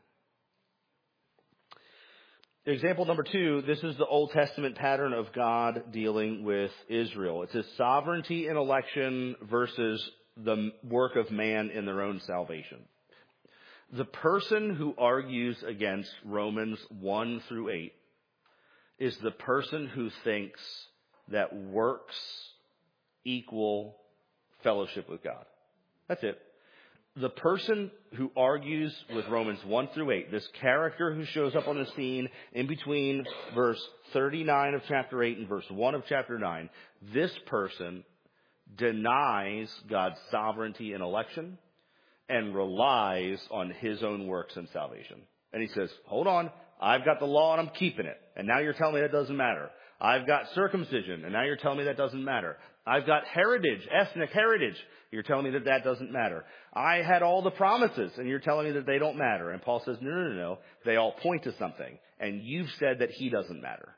Example number two, this is the Old Testament pattern of God dealing with Israel. It's his sovereignty in election versus the work of man in their own salvation. The person who argues against Romans one through eight is the person who thinks that works equal fellowship with God. That's it. The person who argues with Romans one through eight, this character who shows up on the scene in between verse thirty-nine of chapter eight and verse one of chapter nine, this person denies God's sovereignty in election and relies on his own works and salvation. And he says, hold on, I've got the law and I'm keeping it. And now you're telling me that doesn't matter. I've got circumcision, and now you're telling me that doesn't matter. I've got heritage, ethnic heritage. You're telling me that that doesn't matter. I had all the promises, and you're telling me that they don't matter. And Paul says, no, no, no, no. They all point to something. And you've said that he doesn't matter.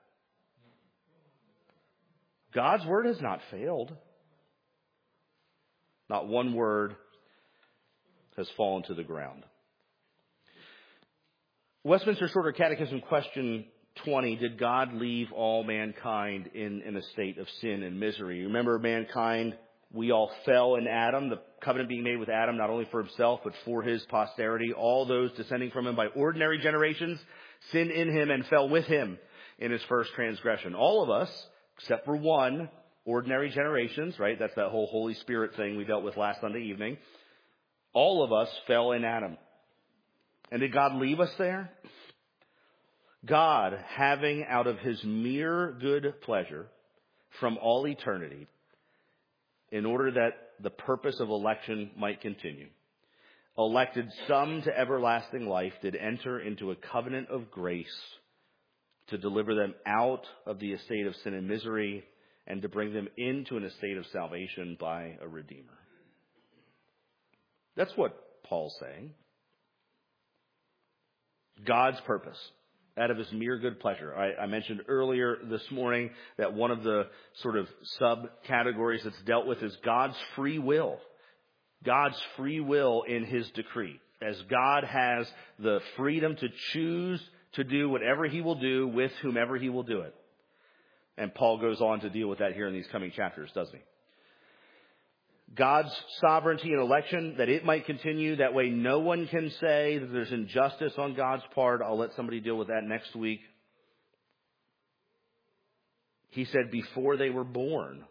God's word has not failed. Not one word has fallen to the ground. Westminster Shorter Catechism question twenty, did God leave all mankind in, in a state of sin and misery? Remember, mankind, we all fell in Adam, the covenant being made with Adam, not only for himself, but for his posterity. All those descending from him by ordinary generations sinned in him and fell with him in his first transgression. All of us, except for one, ordinary generations, right? That's that whole Holy Spirit thing we dealt with last Sunday evening. All of us fell in Adam. And did God leave us there? God, having out of his mere good pleasure from all eternity, in order that the purpose of election might continue, elected some to everlasting life, did enter into a covenant of grace to deliver them out of the estate of sin and misery and to bring them into an estate of salvation by a Redeemer. That's what Paul's saying. God's purpose, out of his mere good pleasure. I, I mentioned earlier this morning that one of the sort of subcategories that's dealt with is God's free will. God's free will in his decree. As God has the freedom to choose to do whatever he will do with whomever he will do it. And Paul goes on to deal with that here in these coming chapters, doesn't he? God's sovereignty and election, that it might continue. That way no one can say that there's injustice on God's part. I'll let somebody deal with that next week. He said before they were born,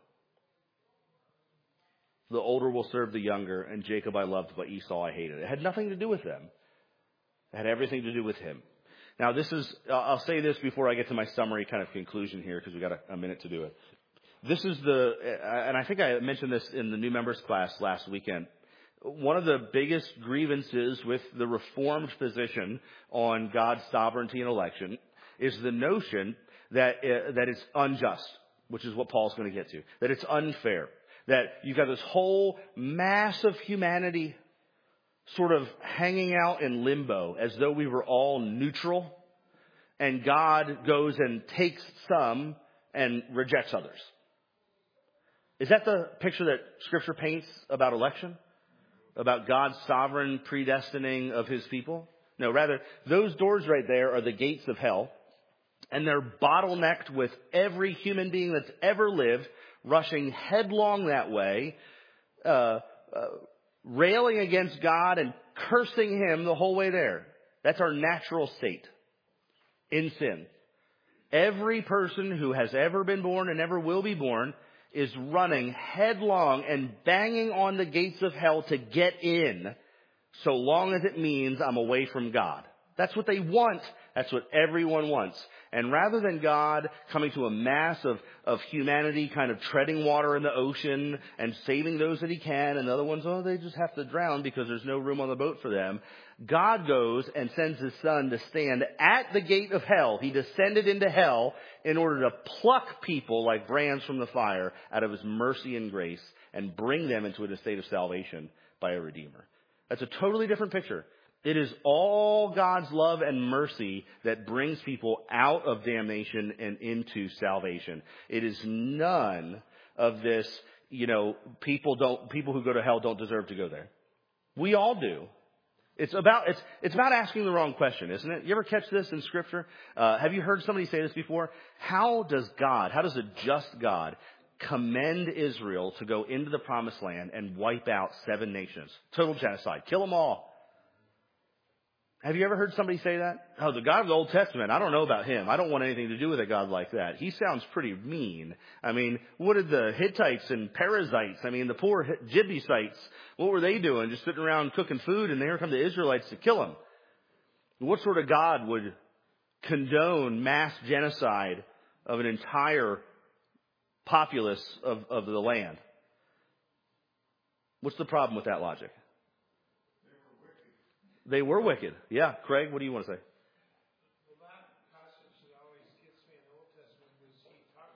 the older will serve the younger, and Jacob I loved, but Esau I hated. It had nothing to do with them. It had everything to do with him. Now this is, I'll say this before I get to my summary kind of conclusion here, because we've got a, a minute to do it. This is the, and I think I mentioned this in the new members class last weekend. One of the biggest grievances with the Reformed position on God's sovereignty and election is the notion that uh, that it's unjust, which is what Paul's going to get to. That it's unfair. That you've got this whole mass of humanity sort of hanging out in limbo as though we were all neutral, and God goes and takes some and rejects others. Is that the picture that Scripture paints about election? About God's sovereign predestining of his people? No, rather, those doors right there are the gates of hell. And they're bottlenecked with every human being that's ever lived, rushing headlong that way, uh, uh, railing against God and cursing him the whole way there. That's our natural state in sin. Every person who has ever been born and ever will be born is running headlong and banging on the gates of hell to get in, so long as it means I'm away from God. That's what they want. That's what everyone wants. And rather than God coming to a mass of, of humanity kind of treading water in the ocean and saving those that he can, and the other ones, oh, they just have to drown because there's no room on the boat for them, God goes and sends his son to stand at the gate of hell. He descended into hell in order to pluck people like brands from the fire out of his mercy and grace and bring them into a state of salvation by a Redeemer. That's a totally different picture. It is all God's love and mercy that brings people out of damnation and into salvation. It is none of this, you know, people don't, people who go to hell don't deserve to go there. We all do. It's about, it's, it's about asking the wrong question, isn't it? You ever catch this in Scripture? Uh, have you heard somebody say this before? How does God, how does a just God commend Israel to go into the promised land and wipe out seven nations? Total genocide. Kill them all. Have you ever heard somebody say that? Oh, the God of the Old Testament, I don't know about him. I don't want anything to do with a God like that. He sounds pretty mean. I mean, what did the Hittites and Perizzites, I mean, the poor Jebusites, what were they doing? Just sitting around cooking food, and here come the Israelites to kill them. What sort of God would condone mass genocide of an entire populace of, of the land? What's the problem with that logic? They were wicked. Yeah. Craig, what do you want to say? The last passage that always gets me in the Old Testament was he talks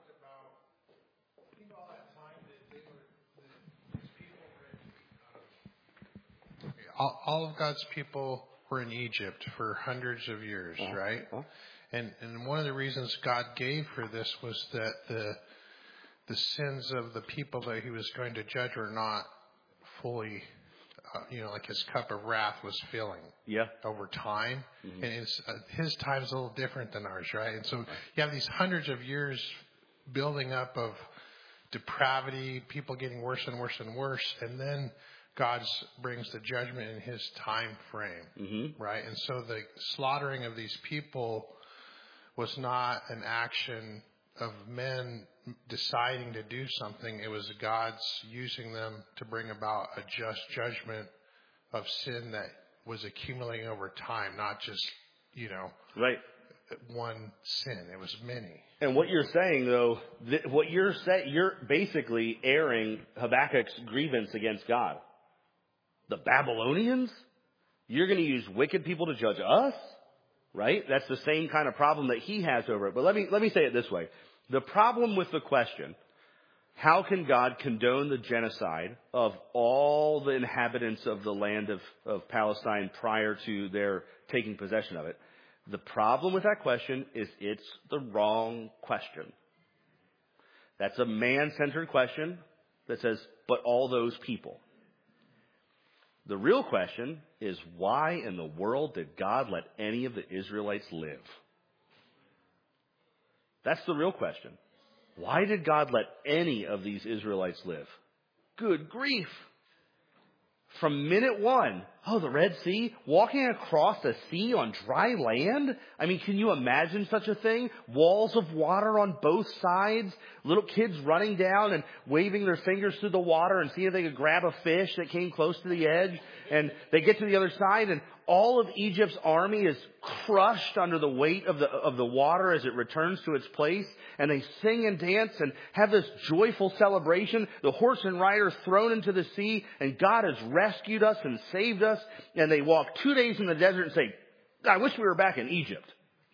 all, all of God's people were in Egypt for hundreds of years, uh-huh. right? Uh-huh. And and one of the reasons God gave for this was that the the sins of the people that he was going to judge were not fully, uh, you know, like his cup of wrath was filling yeah. over time. Mm-hmm. And it's, uh, his time's a little different than ours, right? And so you have these hundreds of years building up of depravity, people getting worse and worse and worse, and then God brings the judgment in his time frame, mm-hmm. right? And so the slaughtering of these people was not an action of men deciding to do something. It was God's using them to bring about a just judgment of sin that was accumulating over time, not just, you know, right. one sin. It was many. And what you're saying, though, th- what you're saying, you're basically airing Habakkuk's grievance against God. The Babylonians? You're going to use wicked people to judge us? Right? That's the same kind of problem that he has over it. But let me, let me say it this way. The problem with the question, how can God condone the genocide of all the inhabitants of the land of, of Palestine prior to their taking possession of it? The problem with that question is it's the wrong question. That's a man-centered question that says, but all those people. The real question is, why in the world did God let any of the Israelites live? That's the real question. Why did God let any of these Israelites live? Good grief. From minute one, oh, the Red Sea, walking across the sea on dry land? I mean, can you imagine such a thing? Walls of water on both sides, little kids running down and waving their fingers through the water and seeing if they could grab a fish that came close to the edge. And they get to the other side, and all of Egypt's army is crushed under the weight of the of the water as it returns to its place. And they sing and dance and have this joyful celebration. The horse and rider thrown into the sea, and God has rescued us and saved us. And they walk two days in the desert and say, I wish we were back in Egypt.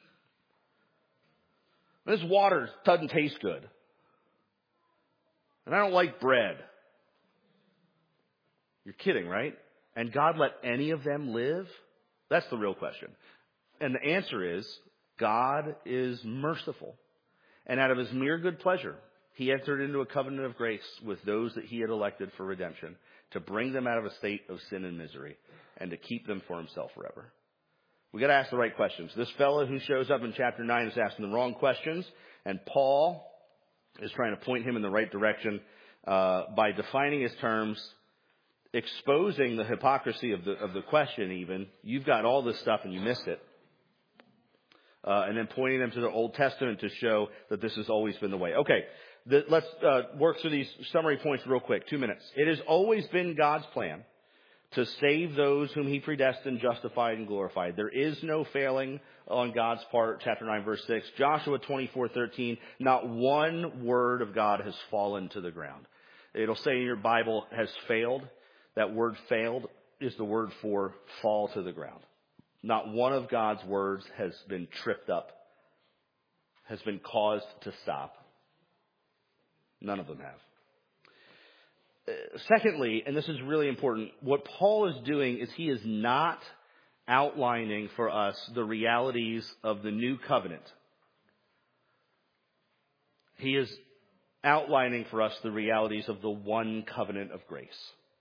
This water doesn't taste good. And I don't like bread. You're kidding, right? And God let any of them live? That's the real question. And the answer is, God is merciful. And out of his mere good pleasure, he entered into a covenant of grace with those that he had elected for redemption, to bring them out of a state of sin and misery, and to keep them for himself forever. We got to ask the right questions. This fellow who shows up in chapter nine is asking the wrong questions, and Paul is trying to point him in the right direction uh, by defining his terms, exposing the hypocrisy of the of the question even. You've got all this stuff and you missed it. Uh, and then pointing them to the Old Testament to show that this has always been the way. Okay, the, let's uh, work through these summary points real quick. Two minutes. It has always been God's plan to save those whom he predestined, justified, and glorified. There is no failing on God's part. Chapter nine, verse six. Joshua twenty-four thirteen. Not one word of God has fallen to the ground. It'll say in your Bible, has failed. That word failed is the word for fall to the ground. Not one of God's words has been tripped up, has been caused to stop. None of them have. Uh, secondly, and this is really important, what Paul is doing is he is not outlining for us the realities of the new covenant. He is outlining for us the realities of the one covenant of grace.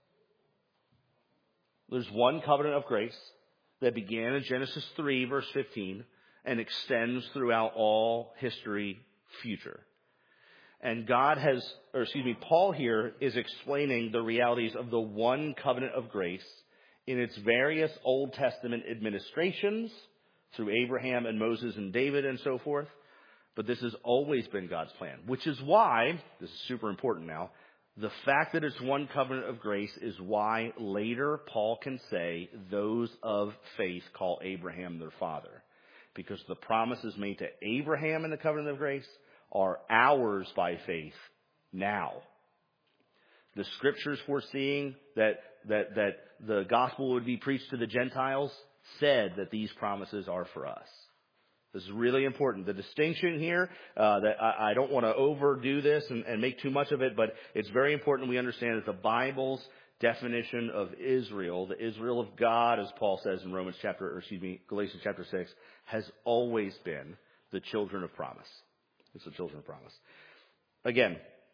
There's one covenant of grace that began in Genesis three, verse fifteen, and extends throughout all history future. And God has, or excuse me, Paul here is explaining the realities of the one covenant of grace in its various Old Testament administrations through Abraham and Moses and David and so forth. But this has always been God's plan, which is why, this is super important now, the fact that it's one covenant of grace is why later Paul can say those of faith call Abraham their father. Because the promises made to Abraham in the covenant of grace are ours by faith now. The scriptures foreseeing that, that, that the gospel would be preached to the Gentiles said that these promises are for us. This is really important. The distinction here, uh, that I, I don't want to overdo this and, and make too much of it, but it's very important we understand that the Bible's definition of Israel, the Israel of God, as Paul says in Romans chapter, or excuse me, Galatians chapter six, has always been the children of promise. It's the children of promise. Again,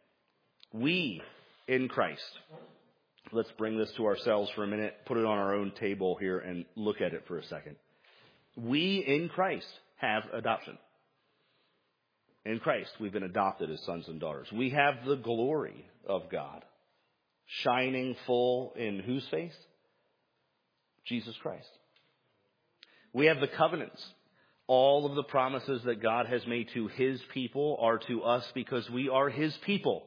we in Christ, let's bring this to ourselves for a minute, put it on our own table here and look at it for a second. We in Christ have adoption. In Christ, we've been adopted as sons and daughters. We have the glory of God shining full in whose face? Jesus Christ. We have the covenants. All of the promises that God has made to his people are to us because we are his people.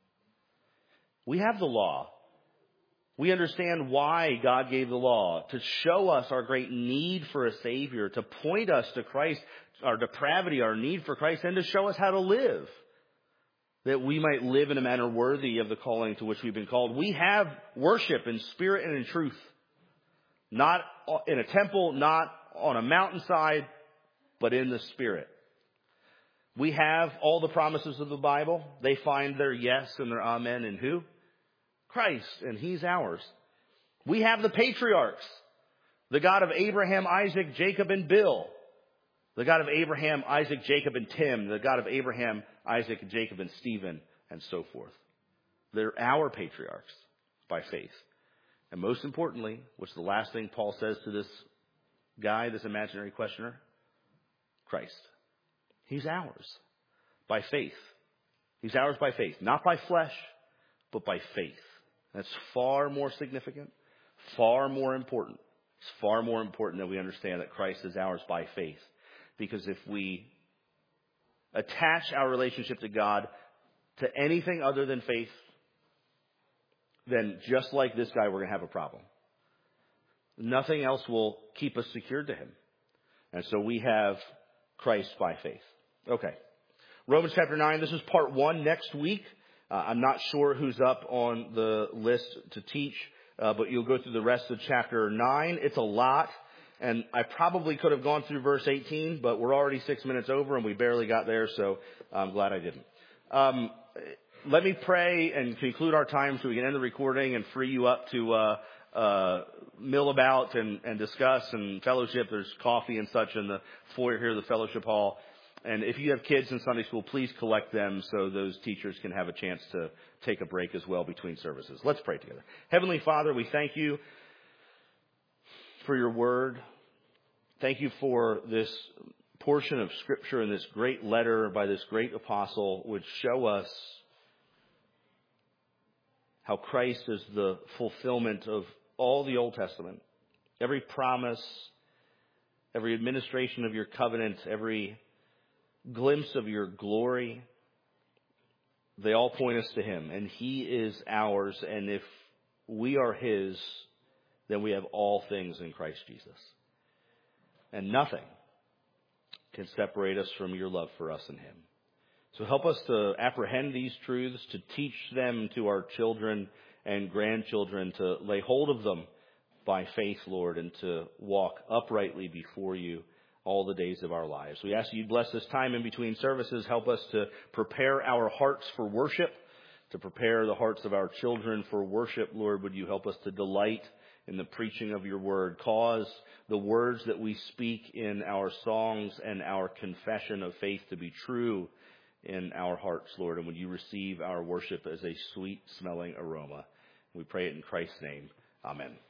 We have the law. We understand why God gave the law, to show us our great need for a Savior, to point us to Christ, our depravity, our need for Christ, and to show us how to live, that we might live in a manner worthy of the calling to which we've been called. We have worship in spirit and in truth, not in a temple, not on a mountainside, but in the Spirit. We have all the promises of the Bible. They find their yes and their amen in who? Christ, and he's ours. We have the patriarchs, the God of Abraham, Isaac, Jacob, and Bill. The God of Abraham, Isaac, Jacob, and Tim. The God of Abraham, Isaac, Jacob, and Stephen, and so forth. They're our patriarchs by faith. And most importantly, which is the last thing Paul says to this guy, this imaginary questioner, Christ. He's ours by faith. He's ours by faith, not by flesh, but by faith. That's far more significant, far more important. It's far more important that we understand that Christ is ours by faith. Because if we attach our relationship to God to anything other than faith, then just like this guy, we're going to have a problem. Nothing else will keep us secured to him. And so we have Christ by faith. Okay. Romans chapter nine, this is part one next week. Uh, I'm not sure who's up on the list to teach, uh, but you'll go through the rest of chapter nine. It's a lot, and I probably could have gone through verse eighteen, but we're already six minutes over, and we barely got there, so I'm glad I didn't. Um, let me pray and conclude our time so we can end the recording and free you up to uh, uh, mill about and, and discuss and fellowship. There's coffee and such in the foyer here, the fellowship hall. And if you have kids in Sunday school, please collect them so those teachers can have a chance to take a break as well between services. Let's pray together. Heavenly Father, we thank you for your word. Thank you for this portion of Scripture and this great letter by this great apostle, which show us how Christ is the fulfillment of all the Old Testament. Every promise, every administration of your covenant, every glimpse of your glory, they all point us to him, and he is ours. And if we are his, then we have all things in Christ Jesus. And nothing can separate us from your love for us and him. So help us to apprehend these truths, to teach them to our children and grandchildren, to lay hold of them by faith, Lord, and to walk uprightly before you all the days of our lives. We ask you to bless this time in between services. Help us to prepare our hearts for worship, to prepare the hearts of our children for worship. Lord, would you help us to delight in the preaching of your word? Cause the words that we speak in our songs and our confession of faith to be true in our hearts, Lord. And would you receive our worship as a sweet-smelling aroma? We pray it in Christ's name. Amen.